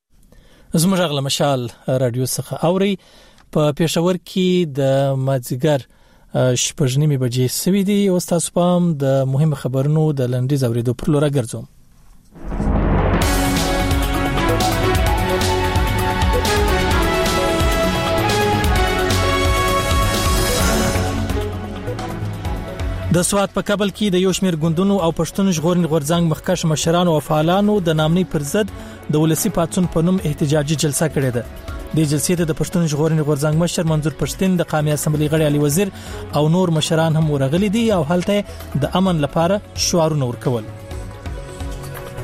زموږ غل مشال رادیو څخه اوري په پېښور کې د مازیګر شپږنیمې بجې سوي دي او تاسو پام د مهم خبرونو د لنډیز اوریدو پر لور ګرځوم. د سواد په کابل کې د یو شمېر ګوندونو او پښتون ژغورنې غورځنګ مخکښ مشرانو او فعالانو د نامنۍ پر ضد د ولسی پاتون په نوم احتجاجي جلسه کړې ده. د جلسې ته د پښتون ژغورنې غورځنګ مشر منظور پښتين د قومي اسمبلی غړي علي وزیر او نور مشران هم ورغلي دي او هلته د امن لپاره شعارونه ورکول.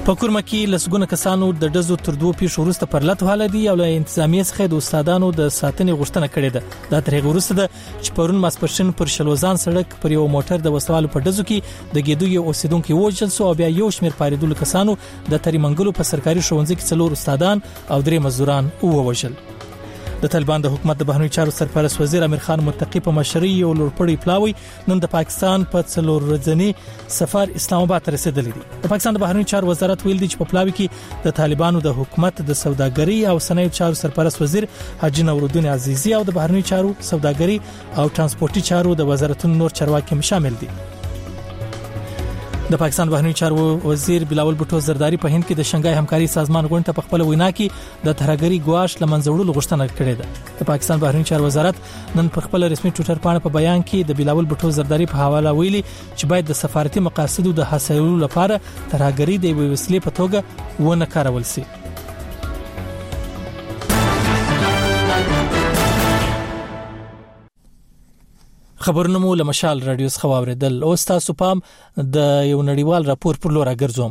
په کورمه کې لسګونه کسانو د دزو تر دوه پیښو وروسته پر لټ حاله دي او له انتظامیه څخه د استادانو د ساتنې غوښتنه کړې ده. دا تر هغه وروسته ده چې پرون ماسپښین پر شلوزان سړک پر یو موټر د وسوالو په دزو کې د ګېدو یو اوسیدونکو وژل سو او بیا یو شمېر پاریدل کسانو د تریمنګلو په سرکاري ښوونځي کې څلور استادان او درې مزدوران ووژل. د طالبان د حکومت د بهرنی چارو سرپرست وزیر امیر خان متقی په مشرۍ یو لوړپوړی پلاوی نن د پاکستان په څلور ورځنی سفر اسلام آباد ته رسیدلی دی. د پاکستان د بهرنی چارو وزارت ویل دی چې په پلاوی کې د طالبانو د حکومت د سوداګرۍ او صنایع چارو سرپرست وزیر حاجی نورالدین عزیزی او د بهرنی چارو سوداګرۍ او ترانسپورتي چارو د وزارتونو نور چارواکي شامل دي. د پاکستان بهرنی چارو وزیر بلاول بوټو زرداری په هند کې د شنګای همکاري سازمان غونډه په خپل وینا کې د ترهګری ګواښ لمنځوړلو غوښتنه کړې ده. د پاکستان بهرنی چارو وزارت نن په خپل رسمي ټوئیټر باندې په بیان کې د بلاول بوټو زرداری په حواله ویلي چې باید د سفارتي مقاصدو د حاصلولو لپاره ترهګری د وسیلې په توګه ونه کارول شي. خبرونه مو له مشال رادیو څخه واوریدل. او تاسو پام د یو نړیوال راپور پر لور راګرځوم.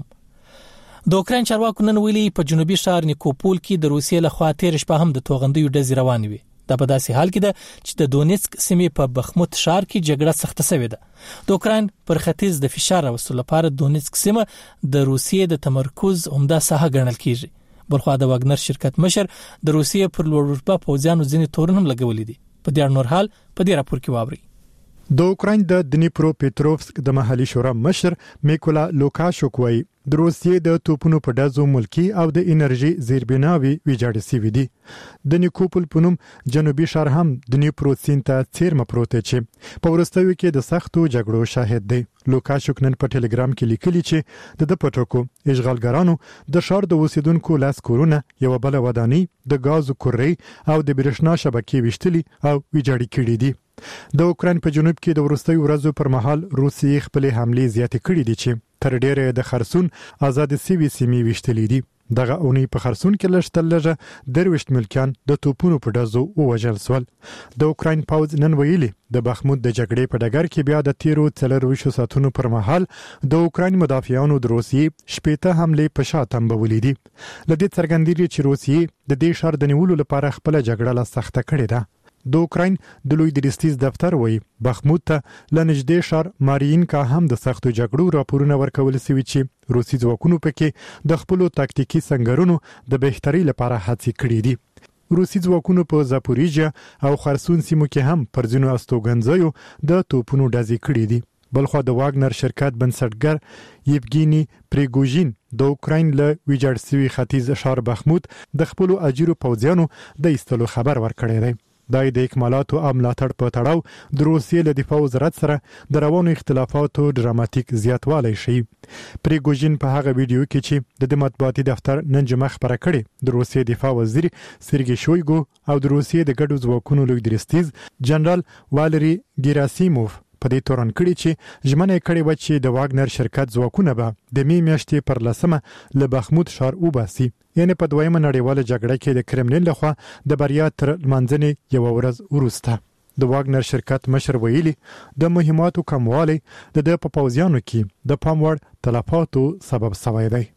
د اوکرين چارواکو نن ویلي په جنوبي ښار نیکوپول کې د روسیې له خوا تیر شپه هم د توغندیو ډزې روانې وي. دا په داسې حال کې ده چې د دونیتسک سیمې په بخموت ښار کې جګړه سخته شوې ده. د اوکرين پر ختیځ د فشار راوستلو لپاره دونیتسک سیمه د روسیې د تمرکز عمده ساحه ګڼل کیږي. بلخوا د واګنر شرکت مشر د روسیې پر لوړ رتبه پوځیانو ځینې تورن هم لګولې دي. په دې نور حال په دې راپور کې واوري. د اوکراین د دنیپرو پټروفسک د محلي شورا مشر میکولا لوکاشوک وایي د روسیې د توپونو په ډزو ملکی او د انرژي زیربناوي ویجاړ شوي دي. د نیکوپول په نوم جنوبي ښار هم د دنیپرو سیند ته څیرمه پروت چې په ورستیو کې د سختو جګړو شاهد دی. لوکاشوک نن په ټلګرام کې لیکلي چې د پټوکو اشغالګرانو د ښار د اوسیدونکو لاس کورونه یو بل ودانی د غازو کوري او د برېښنا شبکې وشتلي او ویجاړ کړي دي. د اوکرين په جنوب کې د ورستیو ورځو پر مهال روسیې خپل حملې زیاتې کړې دي چې تر ډیره د خرسون آزاد سیمې سیمې وشتلې دي. دغه اونۍ په خرسون کې لږ لږه درويشت ملکان د توپونو په ډزو ووژل شول. د اوکرين پوځ نن ویلي د بخمود د جګړې په ډګر کې بیا د تیرو څلرويشت ساعتونو پر مهال د اوکرين مدافعانو د روسیې شپېته حملې په شا تنبولې دي. لدې څرګندېږي چې روسیې د دې شهر د نیولو لپاره خپل جګړه لا سخته کړې ده. د اوکرين د لوی درستیز دفتر وایي بخمود ته لنجدې شهر مارینکا هم د سختو جګړو راپورونه ورکول شوي چې روسي ځواکونو پکې د خپل تاکتیکي سنگرونو د بهتري لپاره هڅې کړې دي. روسي ځواکونو په زاپوریژیا او خرسون سیمو کې هم پر ځینو استوګنځیو د توپونو ډزې کړې دي. بلخو د واګنر شرکت بنسټګر یفګینی پریګوژین د اوکرين له ویجاړ شوي ختیځ شهر بخمود د خپل اجیرو پوځیانو د ایستلو خبر ورکړی دی. دا د اکمالاتو او ملاتړ په تړاو د روسیې له دفاع وزارت سره د روانو اختلافاتو ډراماتیک زیاتوالی شي. پریګوژین په هغه ویډیو کې چې د مطبوعاتي دفتر نن جمعه خبره کړې د روسیې دفاع وزیر سرګی شویګو او د روسیې د ګډو ځواکونو لوی درستیز جنرال والری ګیراسیموف په دې تورن کړي چې ژمنه کړې و چې د واګنر شرکت ځواکونه به د می میاشتې پر لسمه له بخمود ښار وباسي. یعنی په دویمه نړیواله جګړه کې د کرملین لخوا د بریا تر منځنۍ یو ورځ وروسته د واګنر شرکت مشر ویلي د مهماتو کموالی د د په پوځیانو کې د پام وړ تلفاتو سبب شوی دی.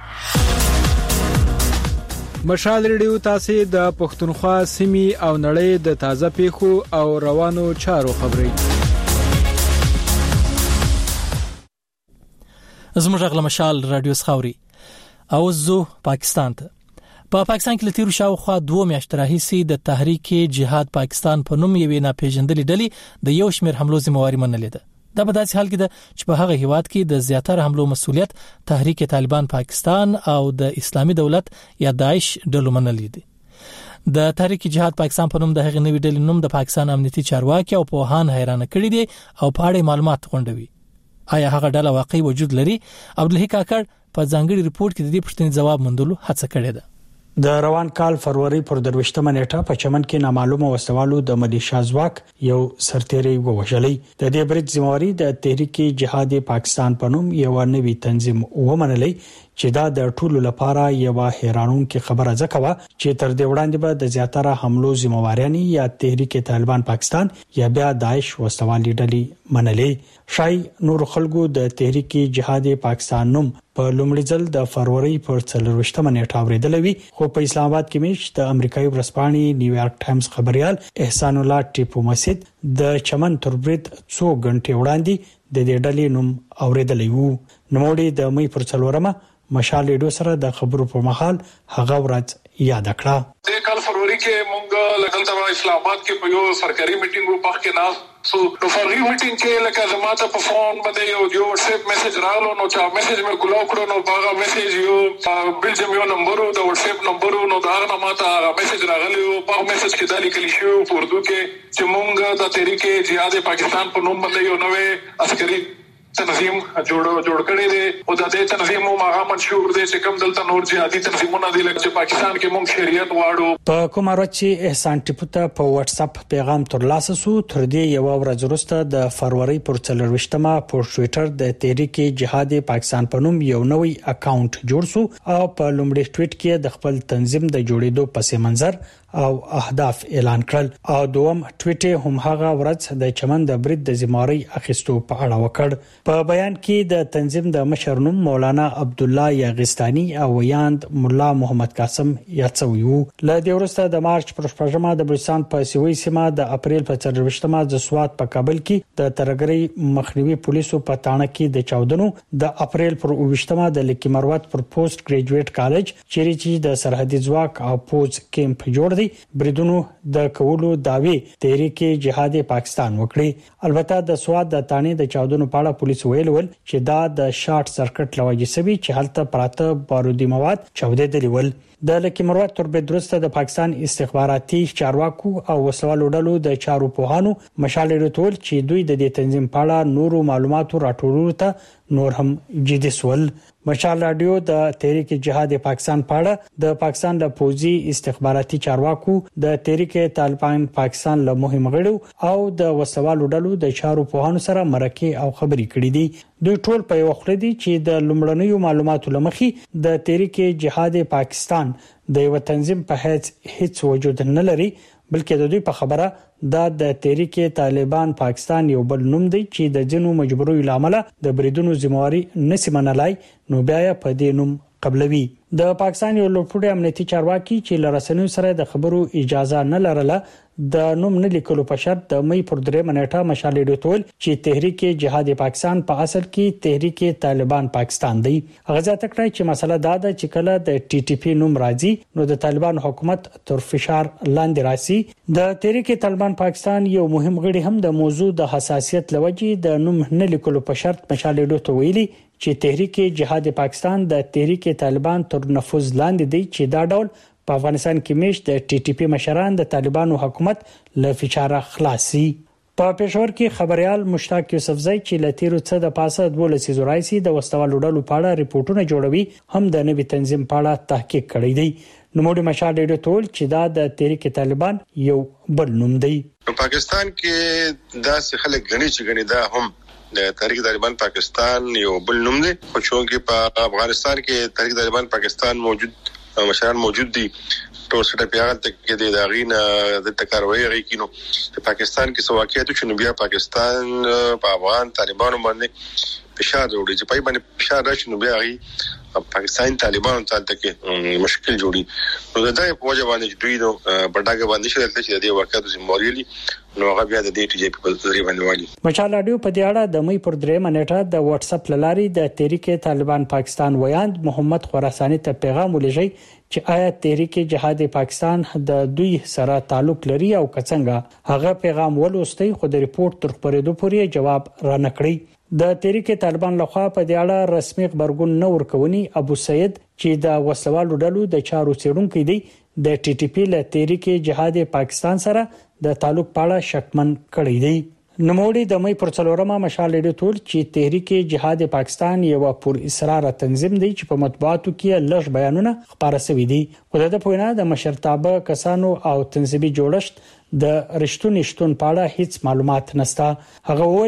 مشال ریډیو تاسو د پښتونخوا سیمې او نړۍ د تازه پیښو او روانو چارو خبري زموږ غل مشال رادیو سخاوري او زو پاکستان ته په پاکستان کې لتیرو شاوخوا دوه میاشتې راهیسې د تحریک جهاد پاکستان په نوم یوې ناپېژندلې ډلې د یو شمېر حملو ذمہواری منلې ده. دا په داسې حال کې ده چې په هغه هیواد کې د زیاتره حملو مسؤلیت تحریک طالبان پاکستان او د اسلامي دولت یا داعش ډلو منلې دي. د تحریک جهاد پاکستان په نوم د هغې نوې ډلې نوم د پاکستان امنیتي چارواکي او پوهان حیران کړي دي او په اړه معلومات غونډوي. آیا هغه ډله واقعي وجود لري؟ عبدالحی کاکړ په ځانګړي ریپورت کې د دې پوښتنې ځواب موندلو هڅه کړې ده. د روان کال فروری پر درويشتمه نیټه په چمن کې نامعلومه وسوالو د ملیشیا ځواک یو سرتیری ووژلې. د دې برید ذمہواری د تحریک جهاد پاکستان په نوم یو نوی تنظیم ومنلې چې دا د ټولو لپاره یو حیرانونکې خبره ځکه چې تر دې وړاندې به د زیاتره حملو ذمہوارانی یا تحریک طالبان پاکستان یا بیا داعش وسوالي ډلې منلې. شای نور خلکو د تحریک جهاد پاکستان نوم په لومړي ځل د فروری پر څلرويشتمه نیټه اوریدلوي خو په اسلام آباد کې میش د امریکایي ورځپاڼې نیویارک ټایمز خبريال احسان الله ټیپو مسجد د چمن تربرید څو غنټې وړاندې د دې ډلې نوم اوریدلی وو. نوموړي د مې پر څلورمه مشال ریډیو سره د خبرو په مهال هغه ورځ یاد کړه. د کال فروری کې مونږ لګلته اسلام آباد کې په یو سرکاري میټینګ په کې ناس سو په فرغي میټینګ کې لکه زماته په فون باندې یو یو واتس اپ میسج راغلو نو چا میسج مې کولاو کړو نو باغه میسج یو بلجیم یو نمبر د واتس اپ نمبر نو دا نه ماته میسج راغلی او په میسج کې د لیکل شو په اردو کې چې مونږ د تحریک جهاد پاکستان په نوم باندې یو نوې عسکري تنظیم جوړ جوړ کړی دی او د دې تنظیم مو هغه منشور دی چې کوم دلته نور جهادي تنظیمونه دي لکه پاکستان کې مونږ شریعت واړو. په کومه ورځ چې احسان ټیپو ته په واتس اپ پیغام ترلاسه سو تر دې یو ورځ وروسته د فروری پر څلرويشتمه په ټوئیټر د تحریک جهاد پاکستان په نوم یو نوې اکاونټ جوړ سو او په لومړي ټویټ کې د خپل تنظیم د جوړېدو پس منظر او اهداف اعلان کړل او دوم ټویټ هم هغه ورځ د چمن د برید د زماري اخیستو په اړه وکړ. په بیان کې د تنظیم د مشر نوم مولانا عبد الله یاغستانی او ویاند مولا محمد قاسم یاتسویو. ل دې ورسته د مارچ پر شپږمه د بلوچستان په سیوی سیمه د اپریل په څلرويشتمه د سوات په کابل کې د ترګری مخنیوي پولیسو په تانه کې د چاودنو د اپریل پر اوويشتمه د لکی مروت پر پوسټ ګریجویټ کالج چیرې چې د سرحدي ځواک او پوز کیمپ جوړ بریدونو د کولو داوی تحریک جهاد پاکستان وکړي. البته د سواد د تانه د چاودنو په اړه پولیس ویل ول چې دا د شارټ سرکټ لوجې سوي چې هلته پراته بارودي مواد چاودېدلي ول. د لکی مروت تر بدرسته د پاکستان استخباراتي چارواکو او وسلوالو ډلو د چارو پوهانو مشال رټول چې دوی د دې تنظیم په اړه نورو معلوماتو راټولولو ته نور هم جدي سول. مشال رادیو د تحریک جهاد پاکستان په اړه د پاکستان د پوزي استخباراتي چارواکو د تحریک طالبان پاکستان له مهم غړو او د وسوالو ډلو د چارو پوهانو سره مرکه او خبري کړې دي. دوی ټول په یو خله دي چې د لومړنیو معلوماتو لمخې د تحریک جهاد پاکستان د یو تنظیم په هیڅ هیڅ وجود نه لري بلکې د دوی په خبره دا د تحریک طالبان پاکستان یو بل نوم دی چې د جنو مجبوري لامل د بریدونو ذمہواری نسی منلای نو بیا په دې نوم قبلوي. د پاکستان یو لوړپوړی امنیتي چارواکي چې لرسنیو سره د خبرو اجازه نه لرله د نوم نه لیکلو په شرط د مې پر درې منټه مشال ډیټول چې تحریک جهاد پاکستان په اصل کې تحریک طالبان پاکستان دی. هغه ځکه کړی چې مسله دا ده چې کله د ټي ټي پی نوم راځي نو د طالبان حکومت تر فشار لاندې راسي. د تحریک طالبان پاکستان یو مهم غړي هم د موضوع د حساسیت لوجې د نوم نه لیکلو په شرط مشال ډیټول ویلي چې تحریک جهاد پاکستان د تحریک طالبان تر نفوذ لاندې دی چې دا ډول په افغانستان کې میش د ټي ټي پی مشران د طالبانو حکومت له فشار خلاصي. په پېښور کې خبريال مشتاق یوسفزئی چې لتیرو څه د پاسه د ولسی زورایسي د وسوالو ډلو په اړه ریپورتونه جوړوي هم د نوي تنظیم په اړه تحقیق کړی دی. نو موږ مشال ډیډو ټول چې دا د تحریک طالبان یو بل نوم دی. په پاکستان کې دا څه خلک غني چې غني دا هم د تحریک طالبان پاکستان یو بل نوم دی. خو چې په افغانستان کې تحریک طالبان پاکستان موجود مشران موجود دي ټول سره پیغام ته کې د داغینه د تکاروي غي کینو په پاکستان کې سواکیاتو چې نو بیا پاکستان په افغان طالبانو باندې فشار جوړي چې پای باندې فشار راشي نو بیا غي پاکستان طالبانو ته کې مشکل جوړي. نو دا په وجه باندې دوی نو پټاګه باندې شي چې د واقعیت زموږ نو هغه بیا د دې ټي جی پی په ذریعہ باندې وایي. مشال رادیو په دې اړه د مې پر درې منټه د واتس اپ لاري د تحریک طالبان پاکستان ویاند محمد خراساني ته پیغام ولېږي چې آیا تحریک جهاد پاکستان د دوی سره تعلق لري او کڅنګه. هغه پیغام ولوستي خو د ریپورت تر خبرېدو پورې جواب را نکړي. د تحریک طالبان لخوا په دې اړه رسمي خبرګون نه ورکونی ابو سید چې د وسوالو ډلو د چارو څېړونکو دی د ټي ټي پی له تحریک جهاد پاکستان سره د تعلق پاړه شکمن کړی دی. نوموړي د مې پر څلورمه مشال ډیټول چې تحریک جهاد پاکستان یو پر اصرار تنظیم دی چې په مطبوعاتو کې لږ بیانونه خبره شوي دي. خو د پوینه د مشرتابه کسانو او تنظیمي جوړښت د رښتونی شتون په اړه هیڅ معلومات نشته. هغه وویل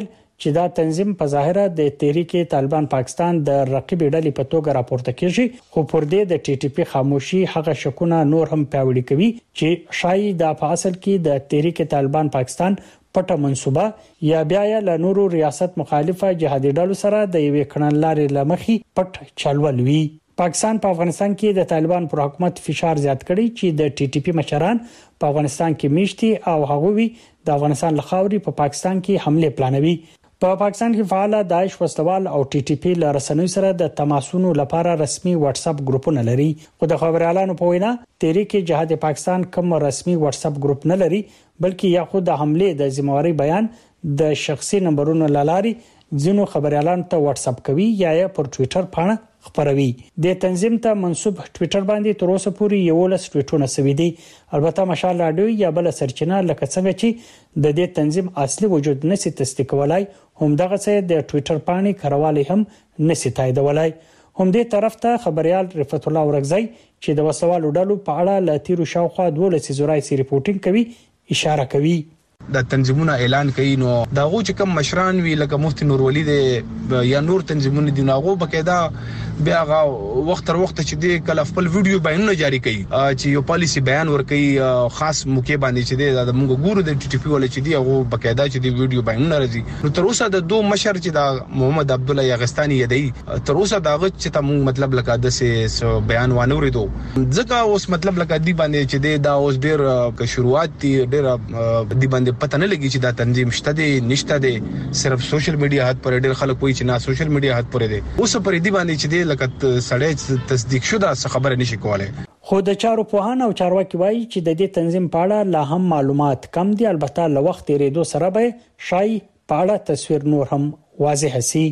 چې دا تنظیم په ظاهره د تحریک طالبان پاکستان د رقیب ډلې په توګه راپورته کیږي، خو پر دې د ټي ټي پی خاموشي هغه شکونه نور هم پیاوړي کوي چې شایي د په اصل کې د تحریک طالبان پاکستان پټه منسوبه یا بیا یې له نورو ریاست مخالفه جهادي ډلو سره د یوې کړنلارې لمخي پټ چلول وی. پاکستان په افغانستان کې د طالبان پر حکومت فشار زیات کړي چې د ټي ټي پی مشران په افغانستان کې میشتي او هغوی د افغانستان لخوا په پاکستان کې حمله پلانوي. په پاکستان کې فعال داعش وسوال او ټي ټي پی له رسنیو سره د تماسونو لپاره رسمي واتس اپ ګروپونه لري، خو د خبريالانو په وینا تحریک جهاد پاکستان کوم رسمي واتس اپ ګروپ نه لري، بلکې یا خود د حمله د ذمہواری بیان د شخصي نمبرونو لاري ځینو خبريالانو ته واتس اپ کوي یا یې پر ټوئیټر باندې خبروي. د تنظیم ته منسوب ټوئیټر باندې تر اوسه پورې یو لس ټویټونه سوي دي. البته مشال راډیو یا بل سرچینه لکه څنګه چې د دې تنظیم اصلي وجود نسی تصدیق کولای، هم دغه څه د ټوئیټر باندې کاروالی هم نسی تاییدولای. هم دې طرف ته خبريال رفعت الله ورغزی چې د وسوالو ډلو په اړه ل تیرو شاوخوا دولس زورای سي ریپورتینګ کوي اشاره کوي. د تنظیمونو اعلان کوي نو دا غو چې کوم مشران وی لکه مفتی نور ولی دی یا نور تنظیمونه دی ناغو بقاعده بیا غا وخت تر وخت چې دی کله خپل ویډیو بیانونه جاری کوي چې یو پالیسی بیان ور کوي خاص موقع باندې چې دی د موږ ګورو د ټي ټي پی ول چې دی هغه بقاعده چې دی ویډیو بیانونه راځي. نو تر اوسه د دوه مشر چې دا محمد عبد الله یغستانی دی تر اوسه دا غ چې ته مطلب لکه د سه بیان وانوریدو ځکه اوس مطلب لکه دی باندې چې دی دا اوس ډیر ک شروعات دی ډیر دی باندې پته نه لګي چې دا تنظیم شته دي نشته دي، صرف سوشل میډیا حد پر ډېر خلک وایي چې نه سوشل میډیا حد پر دي. اوس پر دې باندې چې دی لکه سړی تصدیق شوه څه خبره نشي کولای. خو د چارو پوهان او چارواکي وایي چې د دې تنظیم په اړه لا هم معلومات کم دي، البته له وخت تیریدو سره به شای په اړه تصویر نور هم واضح شي.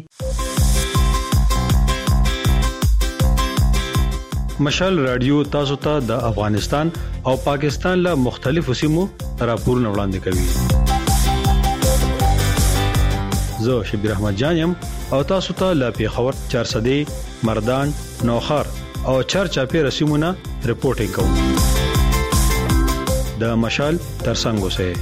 مشال رادیو تاسو ته د افغانستان او پاکستان له مختلفو سیمو راپورونه وړاندې کوي. زه شبیر احمد جانم او تاسو ته له پیښور چارسدي مردان نوخار او چرچاپی رسیمونه رپورټینګ کوم. د مشال ترڅنګ اوسئ.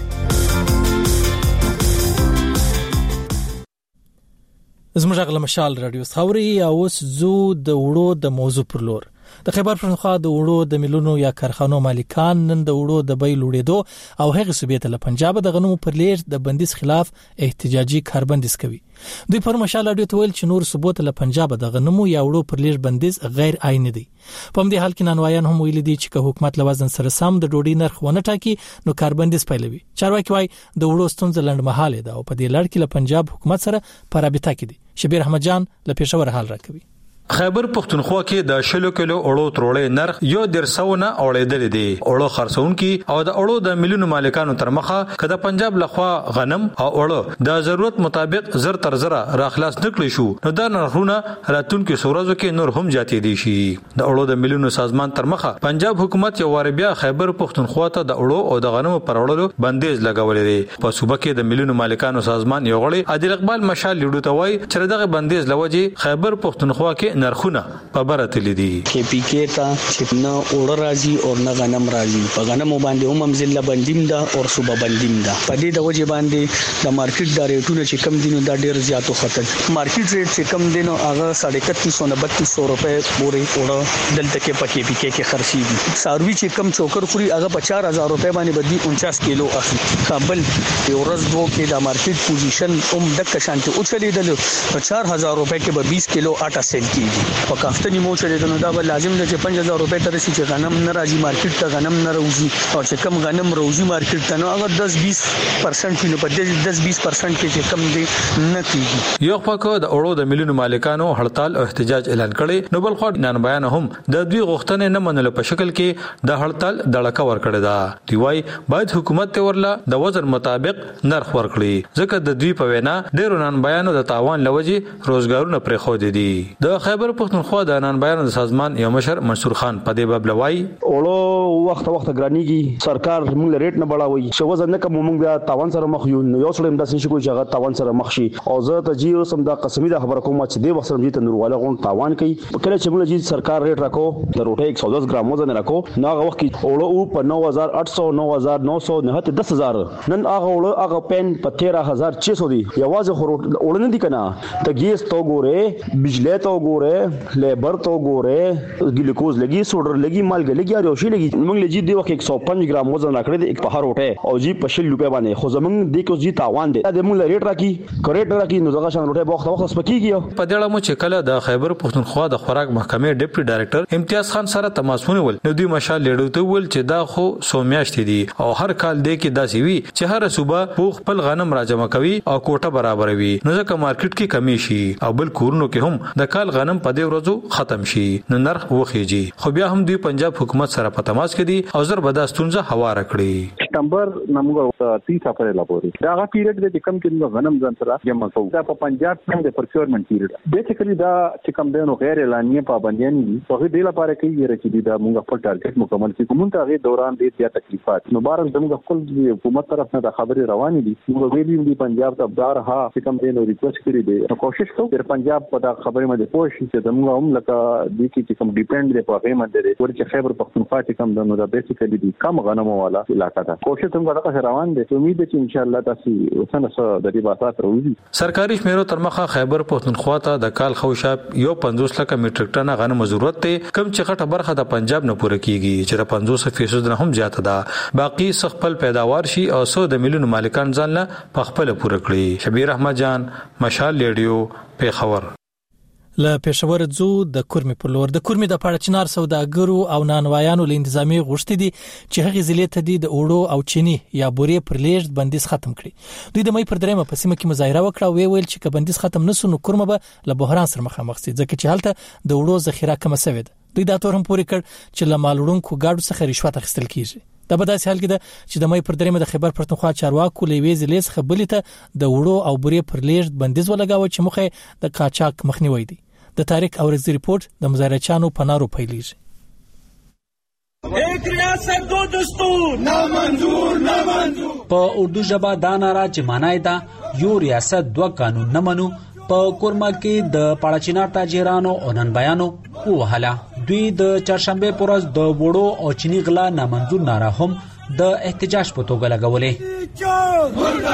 زموږ غل مشال رادیو ثوري او اوس زو د وړو د موضوع پر لور. د خیبر پښتونخوا د وړو د ملونو یا کارخانو مالکان نن د وړو د بیل وړېدو او هغه صوبې ته له پنجاب د غنمو پر لیر د بندیز خلاف احتجاجي کاربندیز کوي. دوی پر مشال رادیو ته ویل چې نور ثبوت له پنجاب د غنمو یا وړو پر لیر بندیز غیر عیني دي. په همدې حال کې نانوایان هم ویل دي چې که حکومت له وزن سره سم د ډوډۍ نرخ ونه ټاکي نو کاربندیز پیلوي. چارواکي وايي د وړو ستونزه لنډمهاله ده او په دې لړ کې له پنجاب حکومت سره په رابطه کې دي. شبیر احمد جان له پېښور حال راکوي. خیبر پښتونخوا کې د شلو کیلو اړو ترولې نرخ یو درسونه اورېدل دي. اړو خرڅونکي او د اړو د مليونو مالکانو تر مخه کده پنجاب لخوا غنم او اړو د ضرورت مطابق زر تر زر راخلاص نکړي شو نو د نرخونه راتونکو سورزو کې نور هم جاتې دي شي. د اړو د مليونو سازمان تر مخه پنجاب حکومت یو وار بیا خیبر پښتونخوا ته د اړو او د غنمو پر اړولو بندیز لګولې دي. په صوبه کې د مليونو مالکانو سازمان یو غړي عادل اقبال مشال لیډو ته وایي چې دغه بندیز لوجه خیبر پښتونخوا کې نرخونه په برته لیدي. کې پی کې تا چې نه اور راځي او نه غنم راځي. په غنم باندې هم ضلع بندیم ده او صوبه بندیم ده. په دې د وجه باندې د مارکیټ د ریټونو چې کم دینو دا ډیر زیاتو خطر. مارکیټ ریټ چې کم دینو هغه اکتیس سو نه بتیس سو روپے پورې اور دلته کې په کې پی کې کې خرچي دي. ساروی چې کم چوکر خوري هغه په چار هزار روپے باندې بدی انچاس کیلو اخلي. کابل یو ورځ دوه کې د مارکیټ پوزیشن هم د کشانته او چلیدل په چار هزار روپے کې به بیس کیلو آټا سیل کیږي. په کافتنی مو چلیدل دا به لازم ده چې پنځه هزار روپے تر شي چې غنم نه راځي مارکیټ ته غنم نه راوځي او چې کم غنم راوځي مارکیټ ته نو هغه دس بیس پرسنټ نو په دې دس بیس پرسنټ کې چې کم دي نه کیږي. یو پکو د اړو د مليونو مالکانو هړتال او احتجاج اعلان کړي نو بل خو نن بیان هم د دوی غوښتنې نه منلو په شکل کې د هړتال دړکا ور کړی دا. دی وای باید حکومت ته ورلا د وزن مطابق نرخ ورکړي ځکه د دوی په وینا ډیرو نن بیانو د تاوان لوجي روزګارونه پرې خو دي. د خیبر خیبر پښتونخوا د نن بیان سازمان یو مشر منصور خان په دې باب لوي اولو وخت وخت ګرانیږي سرکار موږ ریټ نه بڑاوي شو وزن نه کوم موږ بیا تاوان سره مخ یو یو سره د سې شي کوی ځای تاوان سره مخ شي او زه ته جیو سم دا قسمی د خبره کوم چې د وخت سره دې نورواله غون تاوان کوي کله چې موږ جی سرکار ریټ راکو د روټه ایک سو دس ګرام وزن راکو نو هغه وخت کې اولو په نو هزار آठ سو نو هزار نو سو نه ته دس هزار نن هغه اولو هغه پین په تیرہ هزار چھ سو دی یوازې خو اولو نه دی کنه ته ګیس تو ګوره بجلی تو ګوره لیبر تو ګوره ګلوکوز لګي سوډر لګي مالګه لګي او شي لګي موږ لږی دی وخت ایک سو پنځه ګرام وزن راکړی دی په هر روټه او جی په شل روپے باندې خو زمونږ د کو جی تاوان دی د موږ ریټ راکی کریټ راکی نو دغه شان روټه وخت وخت سپکیږي په دې اړه مو چې کله د خیبر پښتونخوا د خوراک محکمې ډیپټي ډایریکټر امتیاز خان سره تماس ونیول نو دوی مشال لیډو ته ول چې دا خو سومیاشتې دي او هر کال دی کې داسې وي چې هر صوبه په خپل غنم راجمع کوي او کوټه برابروي نو ځکه مارکیټ کې کمی شي او بل کورونو کې هم د کال غنم په دې ورځو ختم شي نو نرخ وخیږي خو بیا هم دوی پنجاب حکومت سره په تماس کې دي او زر بداستونزه هواره کړی سپتمبر نمبر تیس اپریل پورې دا هغه پیریډ دی چې کم کې غنم ځان سره جمع کوو دا په پنجاب کې د پروکیورمنت پیریډ بیسیکلی دا چې کم دینو غیر اعلانیه پابندیان دي په دې لپاره کې چې دا موږ خپل ټارګټ مکمل کړو موږ ته غي دوران دي یا تکلیفات نو بار زموږ خپل حکومت طرف نه د خبرې روانې دي موږ ویلي دي پنجاب ته بار ها چې کم دینو ریکوست کړی دی نو کوشش کوو چې پنجاب په دا خبرې باندې پوه شي چې زموږ هم لکه د کې کوم ډیپند دی په هغه باندې دی ورته خیبر پښتونخوا چې کم دنو دا بیسیکلی دي کم غنمو والا علاقہ ده کوشش هم غواړو روان دي امید ده چې ان شاء الله تاسو وسنه سره د دې باسات وروځي سرکاري شمیرو تر مخه خیبر پښتونخوا ته د کال خوشاب یو پنځوس لکه میټریک ټن غنم ضرورت ته کم چې غټه برخه د پنجاب نه پوره کیږي چې د پنځوس فیصد نه هم زیاته ده باقی خپل پیداوار شي او سو د ملیونو مالکان ځان له خپل پوره کړي شبیر احمد جان مشال ریډیو پیښور له پېښور ځو د کورمې پر لور د کورمې د پاړچنار سوداګرو او نانوایانو له انتظامی غوښتي دي چې هغه ضلع ته د اوړو او چینی یا بورې پر لیږد بندیز ختم کړي دوی د مې پر دریمه په سیمه کې مظاهره وکړه او ویل چې بندیز ختم نسو نو کورمه به له بحران سره مخامخ شي ځکه چې هلته د اوړو ذخیره کم شوې ده دوی دا تور هم پوری کړ چې له مالوړونکو گاډو څخه رشوت اخیستل کیږي دا په داسې حال کې ده چې د مې پر دریمه د خیبر پښتونخوا چارواکو لوي ضلع څخه بلې ته د اوړو او بورې پر لیږد بندیز ولګاوه چې مخه د قاچاق مخنیوي دي د تاریخ اورزي ریپورت د مظاهرچانو پنارو پیلیږي ایک ریاست دو دستور نامنظور نامنظور په اردو ژبه دا ناره چې معنی ده یو ریاست دو قانون نه منو په کورما کې د پاړچینار تاجرانو او ننبیانو وهله دوی د چهارشنبه پر ورځ د وړو او چینی غلا نامنظور ناره هم د احتجاج په توګه لګولې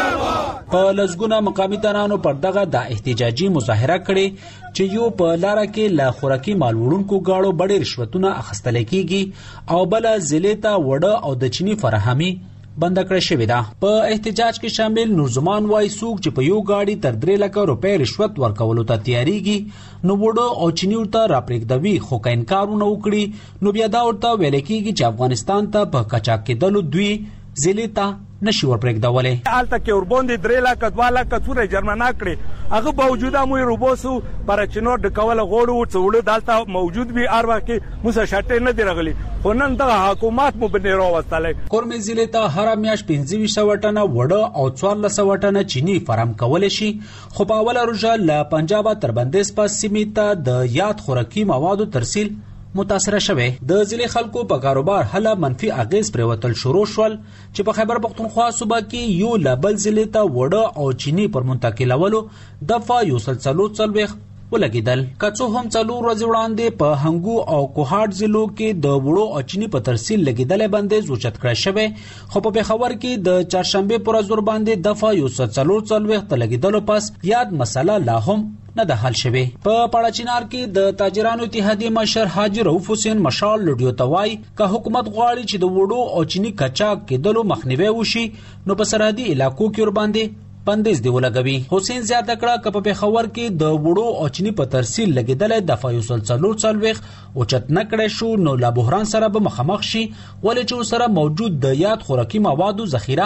په لزګونه مقامي تنانو پر دغه د احتجاجي مظاهره کړي چې یو په لار کې لا خوراکي مال وړونکو گاړو بډې رشوتونه اخیستل کیږي او بل ضلع ته وړه او د چینی فراهمي بند کړی شوی ده په احتجاج کې شامل نورزمان وای سوق چې په یو گاډي تر درې لک روپۍ رشوت ورکولو ته تیاریږي نو وړو او چینی ورته راپریږدوي خو که انکارونه وکړي نو بیا دا ورته ویل کیږي چې افغانستان ته په قاچاق کېدلو دوی ضلع ته نشي ورپریږدولې حالت کې وربوندې درې لک دوه لک څوره جرمنه کړي هغه باوجود مو روبوسو پر چینور د کول غوړو څوړو دالته موجود وي ار وکه موږ شټه نه دی رغلي خو نن دغه حکومت مو بنې راوستلې کورمې ضلع ته هر میاش پنځه ویشت وټنه وړه او څوارلس وټنه چینی فراهم کول شي خو په اوله روزه له پنجاب تر بندیز په سیمه ته د یاد خوراکي موادو ترسیل متاثر شوه د ضلع خلکو په کاروبار هله منفي اغیز پروتل شروع شول چې په خیبر پښتونخوا صوبه کې یو لبل ضلع ته وړه او چینی پر منتقلولو دفعه یو سلسلو څلويخ ولګیدل کڅو هم څلور ورځې وړاندې په هنګو او کوهاټ ضلعو کې د وړو او چینی په ترسیل لګیدل باندې زوچت کړی شوی خو په بخور کې د چهارشنبه پر ورځ ور باندې دفعه یو سلسلو څلويخ لګیدل پس یاد مسله لا هم نه د حل شوی په پاړچینار کې د تاجرانو اتحادیه مشر حاجی رؤف حسین مشال لډیو توای که حکومت غواړي چې د وړو او چینی قاچاق کېدلو مخنیوي وشي نو په سرحدي علاقو کې ور باندې بندیز دی ولګوي حسین زیاته کړه ک په خبر کې د وړو او چینی په ترسیل لګیدل د فایوسل څلور څلويخ او چت نکړې شو نو لا بحران سره به مخامخ شي ولې چې سره موجود د یاد خوراکي موادو ذخیره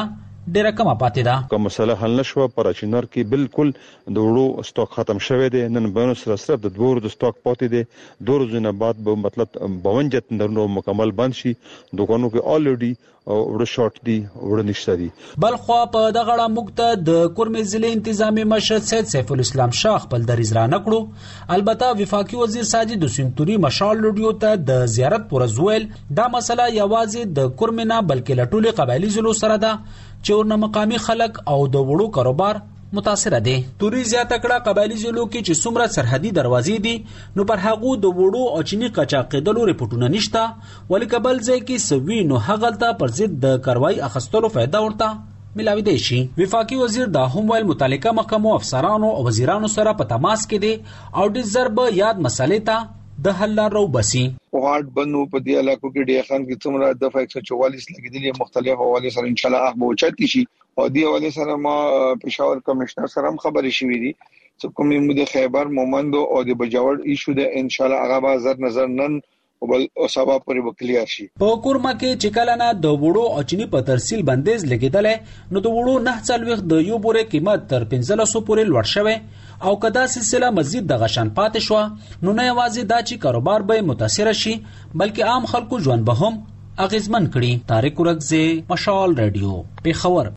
ډیره کمه پاتې ده. کوم مسله حل نشو پر چینر کې بالکل د وړو سټاک ختم شوی دی. نن بونو سره صرف د دوه ورځې سټاک پاتې دی. دوه ورځې بعد به مطلب باون تندرونو مکمل بند شي. دوکانو کې الریډي وړو شارټ دي وړو نشته دي. بل خو په دغه اړه موږ ته د کورمې ضلع انتظامی مشر سید سیف الاسلام شاه خپل دریځ را نکړو. البته وفاقي وزیر ساجد حسین توري مشال رادیو ته د زیارت پر ځویل دا مسله یوازې د کورمې نه بلکې له ټولو قبایلی ضلعو سره ده چې ورنه مقامي خلک او د وړو کاروبار متاثر دي. توري زیاته کړه قبایلی ضلعو کې چې څومره سرحدي دروازې دي نو پر هغه د وړو او چینی قاچاقېدلو ریپورتونه نشته، ولی کبل ځای کې سوي نو هغه ته پر ضد د کاروایی اخستلو فائدہ ورته ملاوي دی شي. وفاقي وزیر دا هم ویل متعلقه محکمو افسرانو او وزیرانو سره په تماس کې دي او د ضرب یاد مسلې ته د حل لارو بسي. وارد بنو په دې علاقو کې ډیر خان کې څومره د ایک سو چوالیس لګیدلې مختلف حواله سره ان شاء الله هغه اوچت شي او دې حواله سره ما پېښور کمشنر سره هم خبرې شوې دي چې کومې مو د خیبر مومند او د بجاور ایشو د ان شاء الله هغه بازار نظر نن او بل او سبا پورې وکړیا شي. په کورما کې چې کله نه د وړو او چینی په ترسیل بندیز لګیدل نو د وړو نه څلويخ د یو بورې قیمت تر پنځه سوه پورې لوړ شوی او کدا سلسله مزید د غشن پاتې شو نو نه یوازې دا چې کاروبار به متاثر شي بلکې عام خلکو ژوند به هم اغیزمن کړي. طارق ورکزه مشال رادیو پیښور.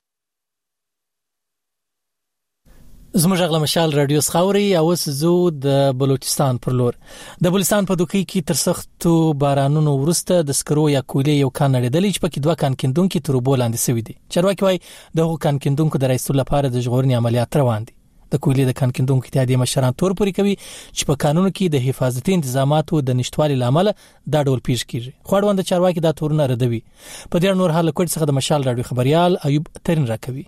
زموږ غلا مشال رادیو سخاوري او سزو د بلوچستان پر لور د بلوچستان په دوکې کې تر سختو بارانونو ورسته د سکرو یا کولې یو کان لري چې پکې دوه کان کیندونکو تربو لاندې سوي دي. چارواکي وايي د هغو کان کیندونکو د رئیس لپاره د ژغورنې عملیات روان دي. د کولې د کان کیندونکو اتحادیه مشران تور پوري کوي چې په قانون کې د حفاظتي تنظیماتو د نشټوالي لامل دا ډول پیښ کیږي. خوړوند چارواکي دا تورونه ردوي. په دې نور حال کوټ څخه د مشال رادیو خبريال ایوب ترين راکوي.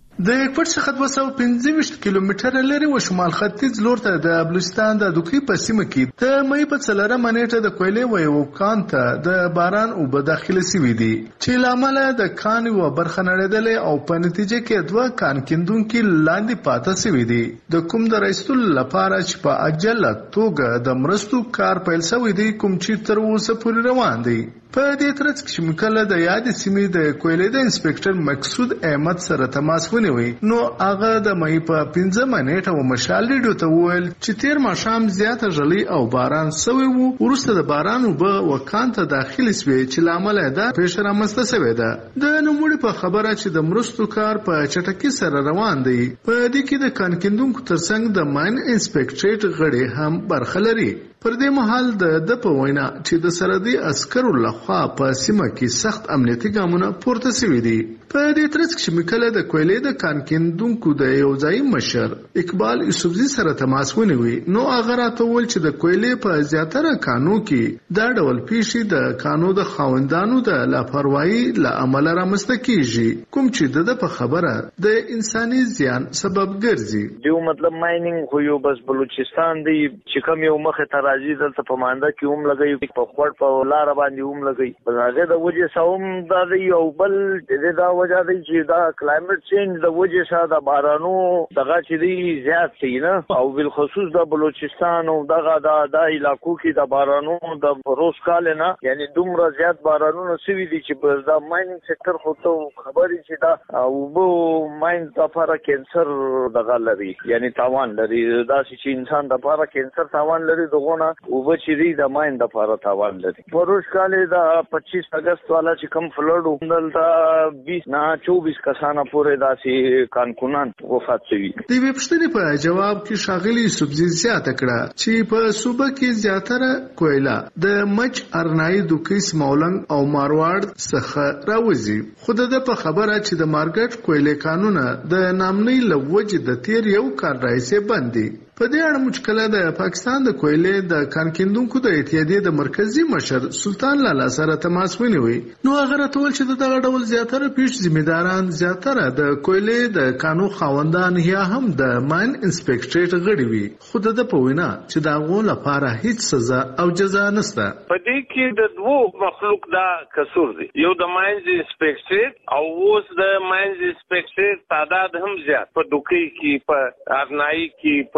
د کوټ څخه دوه سوه پنځه ویشت کیلومتره لري و شمال ختیځ لور ته د بلوچستان د دوکې په سیمه کې د مې په څلورمه نیټه د کویلې و یو کان ته د باران او په داخله سوي دي چې لامل د کان و برخه نړیدلې او په نتیجه کې دوه کان کیندونکو لاندې پاتې سوي دي. د کوم د رئیسل لپاره چې په عجله توګه د مرستو کار پیل شوی دی کوم چې تر اوسه پورې روان دی. په دې ترڅ کې مکله د یاد سیمې د کویلې د انسپکټر مقصود احمد سره تماس ونیوي نو هغه د مې په پنځمه نیټه و مشال ریډیو ته وویل چې تیر ماښام زیاته ژلۍ او باران سوی وو. ورسته د باران وبه وکان ته داخلي سوي چې لامل دا پېښه رامنځته شوې ده. د نوموړي په خبره چې د مرستو کار په چټکۍ سره روان دی. په دې کې د کان کیندونکو ترڅنګ د ماین انسپکټریټ غړي هم برخه لري. پر دې مهال د د په وینا چې د سرحدي عسکرو لخوا په سیمه کې سخت امنیتي ګامونه پورته شوي دي. په دې ترڅ کې مکله د کویلې د کان کیندونکو د یو ځای مشر اقبال یوسفزي سره تماس ونیوي نو هغه راته ویل چې د کویلې په زیاتره کانو کې دا ډول پیښې د کانو د خاوندانو د لاپروايي له امله رامنځته کیږي کوم چې د په خبره د انساني زیان سبب ګرځي. دیو مطلب ماینینګ خو یو بس بلوچستان دی چې کوم یو مخه تر راځي دلته په مانده کې هم لګي په خور په لار باندې هم لګي په هغه د وجه سوم دا دی او بل د دا وجه دی چې دا کلایمټ چینج د وجه سره د بارانو دغه چې دی زیات دی نه او بل خصوص د بلوچستان او دغه د د علاقو کې د بارانو د روز کال نه یعنی دومره زیات بارانونه سوي دي چې د ماینینګ سېکټر خو ته خبرې چې دا او بو ماین د لپاره کینسر دغه لري یعنی تاوان لري دا چې انسان د لپاره کینسر تاوان لري دغه او بچی د ماین د لپاره تاوان لري. پروش کال د پچیس اگست والا چې کم فلډ وندل دا بیس نه چوبیس کسانه پورې داسې کانکونان وفات شوي. د ویبشتنې په جواب کې شاغلي سبزي زیاته کړه چې په صوبه کې زیاتره کویلا د مچ ارنای دوکیس مولنګ او مارواړ څخه راوځي. خود د په خبره چې د مارګټ کویلې قانون د نامنۍ لوجه د تیر یو کار راځي بندي. په دې اړه مشکله د پاکستان د کویلې د کان کیندونکو د اتحادیې د مرکزی مشر سلطان لالا سره تماس ونیوي نو هغه راټول چې دغه ډول زیاتره پیښ ذمہداران زیاتره د کویلې د قانون خاوندان یا هم د ماین انسپکټریټ غړي وي خو د په وینا چې دا غو لپاره هیڅ سزا او جزا نشته. په دې کې د دوه مخلوق دا قصور دي یو د ماین انسپکټریټ او اوس د ماین انسپکټریټ تعداد هم زیات په دوکې کې په ارنای کې په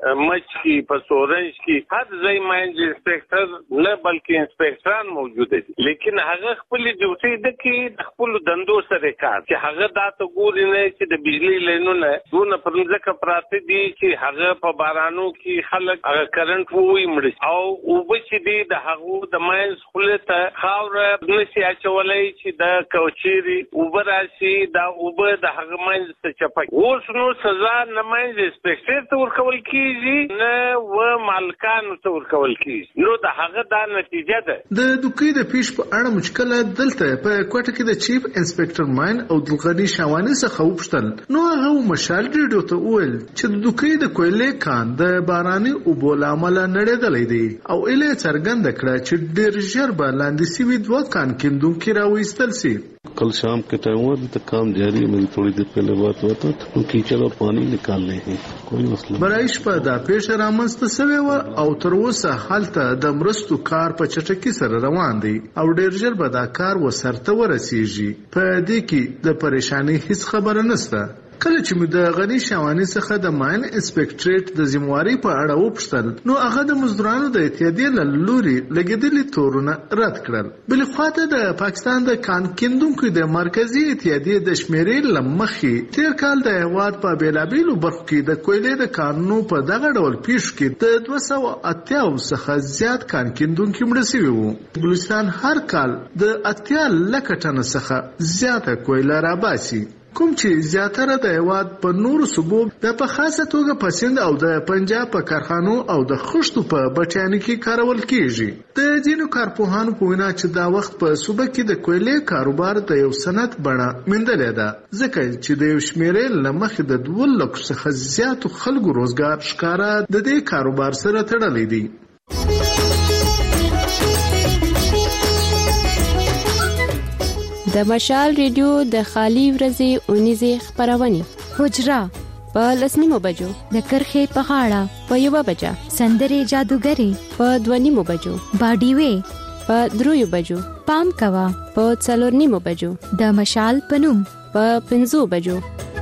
مچ کې په سورنج کې هر ځای ماینز انسپکټر نه بلکې انسپکټران موجود دي لیکن هغه خپل ډیوټي د کې خپل دندو سره کار چې هغه دا ته ګوري نه چې د بجلی لینونه دونه پرمځکه پراته دي چې هغه په بارانو کې خلک هغه کرنٹ ووي مړ او وبچ دي د هغه د ماینز خلته خاور نشي اچولای چې د کوچيري وبراسي دا وب د هغه ماینز ته چپک اوس نو سزا نه ماینز انسپکټر ته ورکول کیږي نه و مالکانو ته ورکول کیږي نو د هغه دا نتیجه ده د دوکې د پیش په اړه مشکله دلته په کوټه کې د چیف انسپکټر ماین او دلغنی شاوانی څخه وپوښتل نو هغه مشال ریډیو ته وویل چې د دوکې د کویلې کان د باراني او بول عمل نړیدلې دي او اله څرګند کړه چې ډېر ژر به لاندې سوي دوه کان کیندونکو راوېستل شي कल शाम के टाइम हुआ अभी तक काम जारी है मेरी थोड़ी देर पहले बात हुआ था तो कीचड़ और पानी निकालने हैं कोई मसला برایش په دا پیښه رامنځته شوې و او تر اوسه هلته د مرستو کار په چټکۍ سره روان دی او ډېر ژر به دا کار وسرته ورسیږي په دې کې د پریشانی هیڅ خبره نشته کله چې مې د غنی شاوانی څخه د ماین انسپکټریټ د ذمہواری په اړه وپوښتل نو هغه د مزدورانو د اتحادیې له لوري لګیدلي تورونه رد کړل بل خواته د پاکستان د کان کیندونکو د مرکزی اتحادیې د شمیرې لمخې تیر کال د هواد په بیلابیلو برخو کې د کویلې د قانونو په دغه ډول پیښ کې د دوه سوه اتیا څخه زیات کان کیندونکو مړه شوي وو بلوچستان هر کال د اتیا لکه ټنه څخه زیاته کویله راباسي کوم چې زیاتره د هواد په نورو صوبو د په خاصه توګه په سند او د پنجاب په کارخانو او د خښتو په بټیانو کې کارول کیږي د ځینو کارپوهانو په وینا چې دا وخت په صوبه کې د کویلې کاروبار د یو صنعت بڼه موندلې ده ځکه چې د یو شمیرې له مخې د دوه لکو څخه زیاتو خلکو روزګار ښکارا د دې کاروبار سره تړلی دی د مشال ریډیو د خالی ورځې اونیزه خبرونه حجرا په لسنیمو بجو د کرخه په غاړه په یو بجا سندره جادوګری په دونیمو بجو باډیوي په درویو بجو پام کوا په څلورنیمو بجو د مشال پنوم په پنځو بجو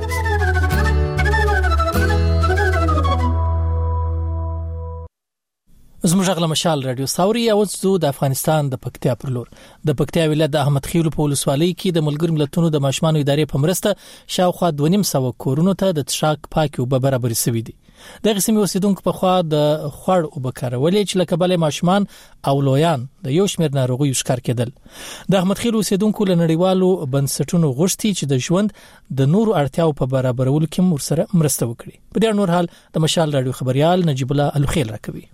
زموږ غل مشال رادیو ساوري او زو د افغانستان د پکتیا پر لور د پکتیا ولایت د احمد خیلو په ولسوالۍ کې د ملګر ملتونو د ماشومان ادارې په مرسته شاوخوا دوه نیم سو کورونو ته د تشاک پاک او برابر سوي دي د قسمي اوسیدونکو په خوا د خوړ او بکارولې چې لکه بلې ماشومان او لویان د یو شمېر ناروغیو ښکار کېدل د احمد خیلو اوسیدونکو له نړیوالو بنسټونو غوښتي چې د ژوند د نورو اړتیاو په برابرولو کې مور سره مرسته وکړي په دې نور حال د مشال رادیو خبريال نجیب الله الخیل راکوي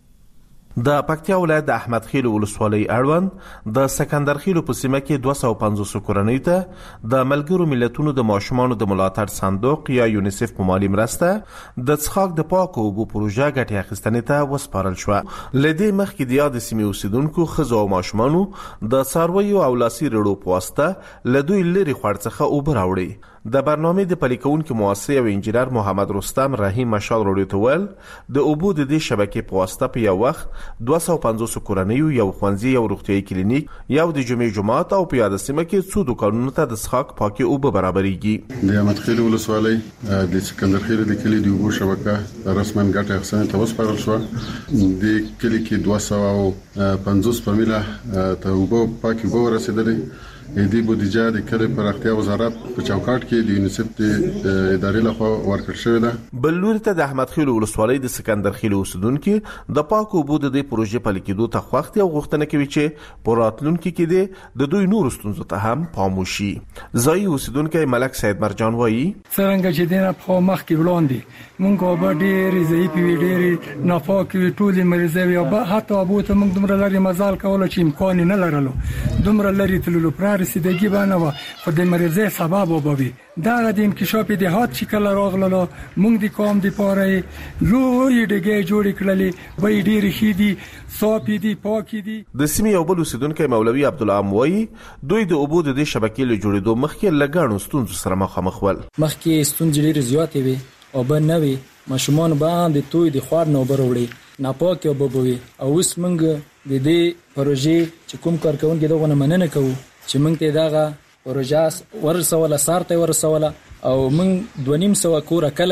د پکتیا ولایت د احمد خیلو ولسوالۍ اړوند د سکندر خیلو په سیمه کې دوه سوه پنځوس کورنۍ ته د ملګرو ملتونو د ماشومانو د ملاتړ صندوق یا یونیسف په مالی مرسته د څښاک د پاکو اوبو پروژه ګټې اخیستنې ته وسپارل شوه لدې مخکې د یاد سیمې اوسیدونکو ښځو او ماشومانو د څارویو او لاسي رړو په واسطه له دوی لرې خوړ څخه اوبه راوړي د برنامه د پلي کوونکو مؤسسې او انجینر محمد رستم رحیم مشال رادیو ته ویل د اوبو د دې شبکې په واسطه په یو وخت دوه سوه پنځوس کورنیو یو ښوونځي یو روغتیايي کلینیک یو د جمعې جماعت او په یاد سیمه کې څو دوکانونو ته د څښاک پاکي اوبه برابرېږي د احمد خیلو ولسوالۍ د سکندر خیلو د کلي د اوبو شبکه رسماً ګټه اخیستنې ته وسپارل شوه د کلي کې دوه سوه پنځوس پرمیله ته اوبه پاکي اوبه ورسېدلې د بودیجه د کلی پراختیا وزارت په چوکاټ کې د یونیسف د ادارې لخوا ورکړل شوې ده بل لوري ته د احمد خیلو ولسوالۍ د سکندر خیلو اوسیدونکو د پاکو اوبو د دې پروژې پلي کېدو ته خوښتي او غوښتنه کوي چې په راتلونکي کې د دوی نور ستونزو ته هم پام وشي ځایي اوسیدونکو ملک سید مرجان وایي څنګه چې دینه په مخ کې وړاندې مونږ به ډېرې ضعیفې وي ډېرې ناپاکې ټولې مریضې وي او حتی اوبو ته مونږ دومره لرې مزال کولو چې امکان نه لرلو دومره لرې تللو پر رسیدګي باندې و خو د مریضۍ سبب وبوي دا د انکشاف د هات چې کله راغلو مونږ د کوم د پاره لوی ډګې جوړ کړلې وای ډېر خېدي صافي دي پاکي دي د سیمې یو بل اوسیدونکو مولوي عبدالله وایي دوی د اوبو د دې شبکې له جوړېدو مخکې لګاڼو ستونزو سره مخامخ ول مخکې ستونزې ډېرې زیاتې وي او بل نه وي ماشومان باندې توي د خوړ نو بروړي ناپاک او بوبوي او اوس موږ د دې پروژې چې کوم کارکونکو دغه مننه کوو چې موږ ته دغه پروژه ورسوله سارته ورسوله او موږ دوه نیم سو کور کله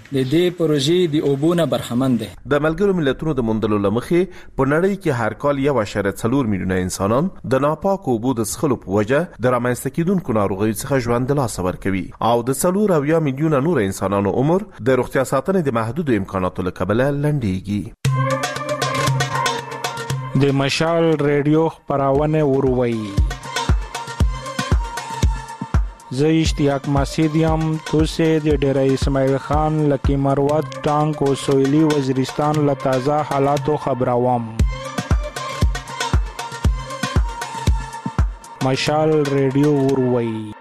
د دې پروژې د اوبونه برخمن دي. د ملګرو ملتونو د موندلو لمخې په نړۍ کې هر کال یو اشاریه څلور میلیونه انسانان د ناپاک اوبو د څښلو په وجه د رامنځته کېدونکو ناروغیو څخه ژوند له لاسه ورکوي او د څلور اویا میلیونه نور انسانانو عمر د روغتیا ساتنې د محدودو امکاناتو له کبله لنډیږي. د مشال ریډیو خپرونه وروي زه اشتیاق مسعود یم. توسه د ډیره اسماعیل خان لکی مروت ټانک او سویلی وزیرستان له تازه حالاتو خبروم. مشال ریډیو وروي.